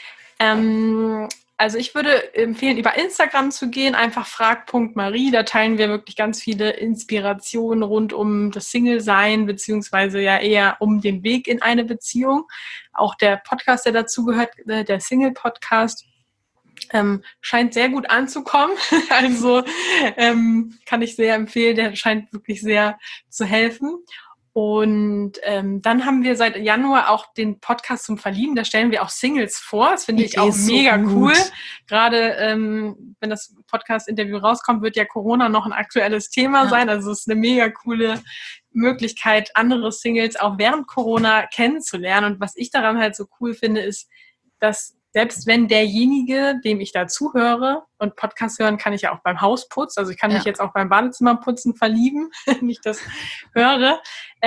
Also ich würde empfehlen, über Instagram zu gehen, einfach frag.marie. Da teilen wir wirklich ganz viele Inspirationen rund um das Single-Sein, beziehungsweise ja eher um den Weg in eine Beziehung. Auch der Podcast, der dazugehört, der Single-Podcast, scheint sehr gut anzukommen. Also kann ich sehr empfehlen, der scheint wirklich sehr zu helfen. Und dann haben wir seit Januar auch den Podcast zum Verlieben. Da stellen wir auch Singles vor. Das finde ich auch mega cool. Gerade wenn das Podcast-Interview rauskommt, wird ja Corona noch ein aktuelles Thema sein. Also es ist eine mega coole Möglichkeit, andere Singles auch während Corona kennenzulernen. Und was ich daran halt so cool finde, ist, dass selbst wenn derjenige, dem ich da zuhöre, und Podcast hören kann ich ja auch beim Hausputz, also ich kann mich jetzt auch beim Badezimmerputzen verlieben, wenn ich das höre,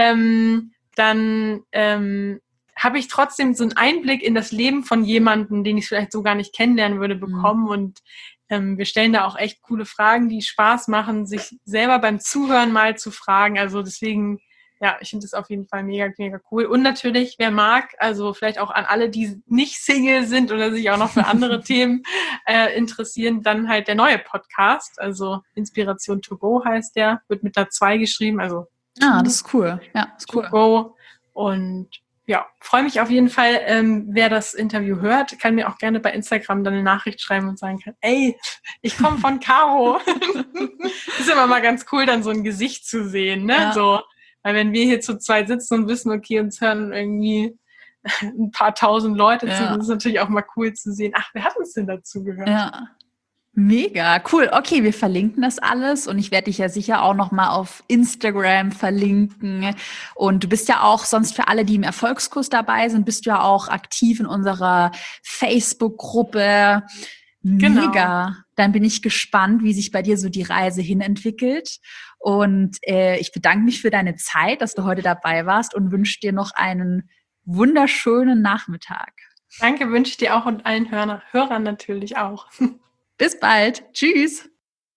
dann habe ich trotzdem so einen Einblick in das Leben von jemandem, den ich vielleicht so gar nicht kennenlernen würde, bekommen. Und wir stellen da auch echt coole Fragen, die Spaß machen, sich selber beim Zuhören mal zu fragen. Also deswegen, ja, ich finde das auf jeden Fall mega, mega cool. Und natürlich, wer mag, also vielleicht auch an alle, die nicht Single sind oder sich auch noch für andere Themen interessieren, dann halt der neue Podcast. Also Inspiration to go heißt der, wird mit der 2 geschrieben. Also das ist cool. Ja, ist cool. To go. Und ja, freue mich auf jeden Fall, wer das Interview hört, kann mir auch gerne bei Instagram dann eine Nachricht schreiben und sagen kann, ey, ich komme von Caro. Ist immer mal ganz cool, dann so ein Gesicht zu sehen, ne? Ja. So. Weil wenn wir hier zu zweit sitzen und wissen, okay, uns hören irgendwie ein paar tausend Leute zu. Ja. Das ist natürlich auch mal cool zu sehen. Ach, wer hat uns denn dazu gehört? Ja. Mega, cool. Okay, wir verlinken das alles und ich werde dich ja sicher auch noch mal auf Instagram verlinken. Und du bist ja auch, sonst für alle, die im Erfolgskurs dabei sind, bist du ja auch aktiv in unserer Facebook-Gruppe. Mega. Genau. Dann bin ich gespannt, wie sich bei dir so die Reise hinentwickelt. Und ich bedanke mich für deine Zeit, dass du heute dabei warst und wünsche dir noch einen wunderschönen Nachmittag. Danke, wünsche ich dir auch und allen Hörern natürlich auch. Bis bald. Tschüss.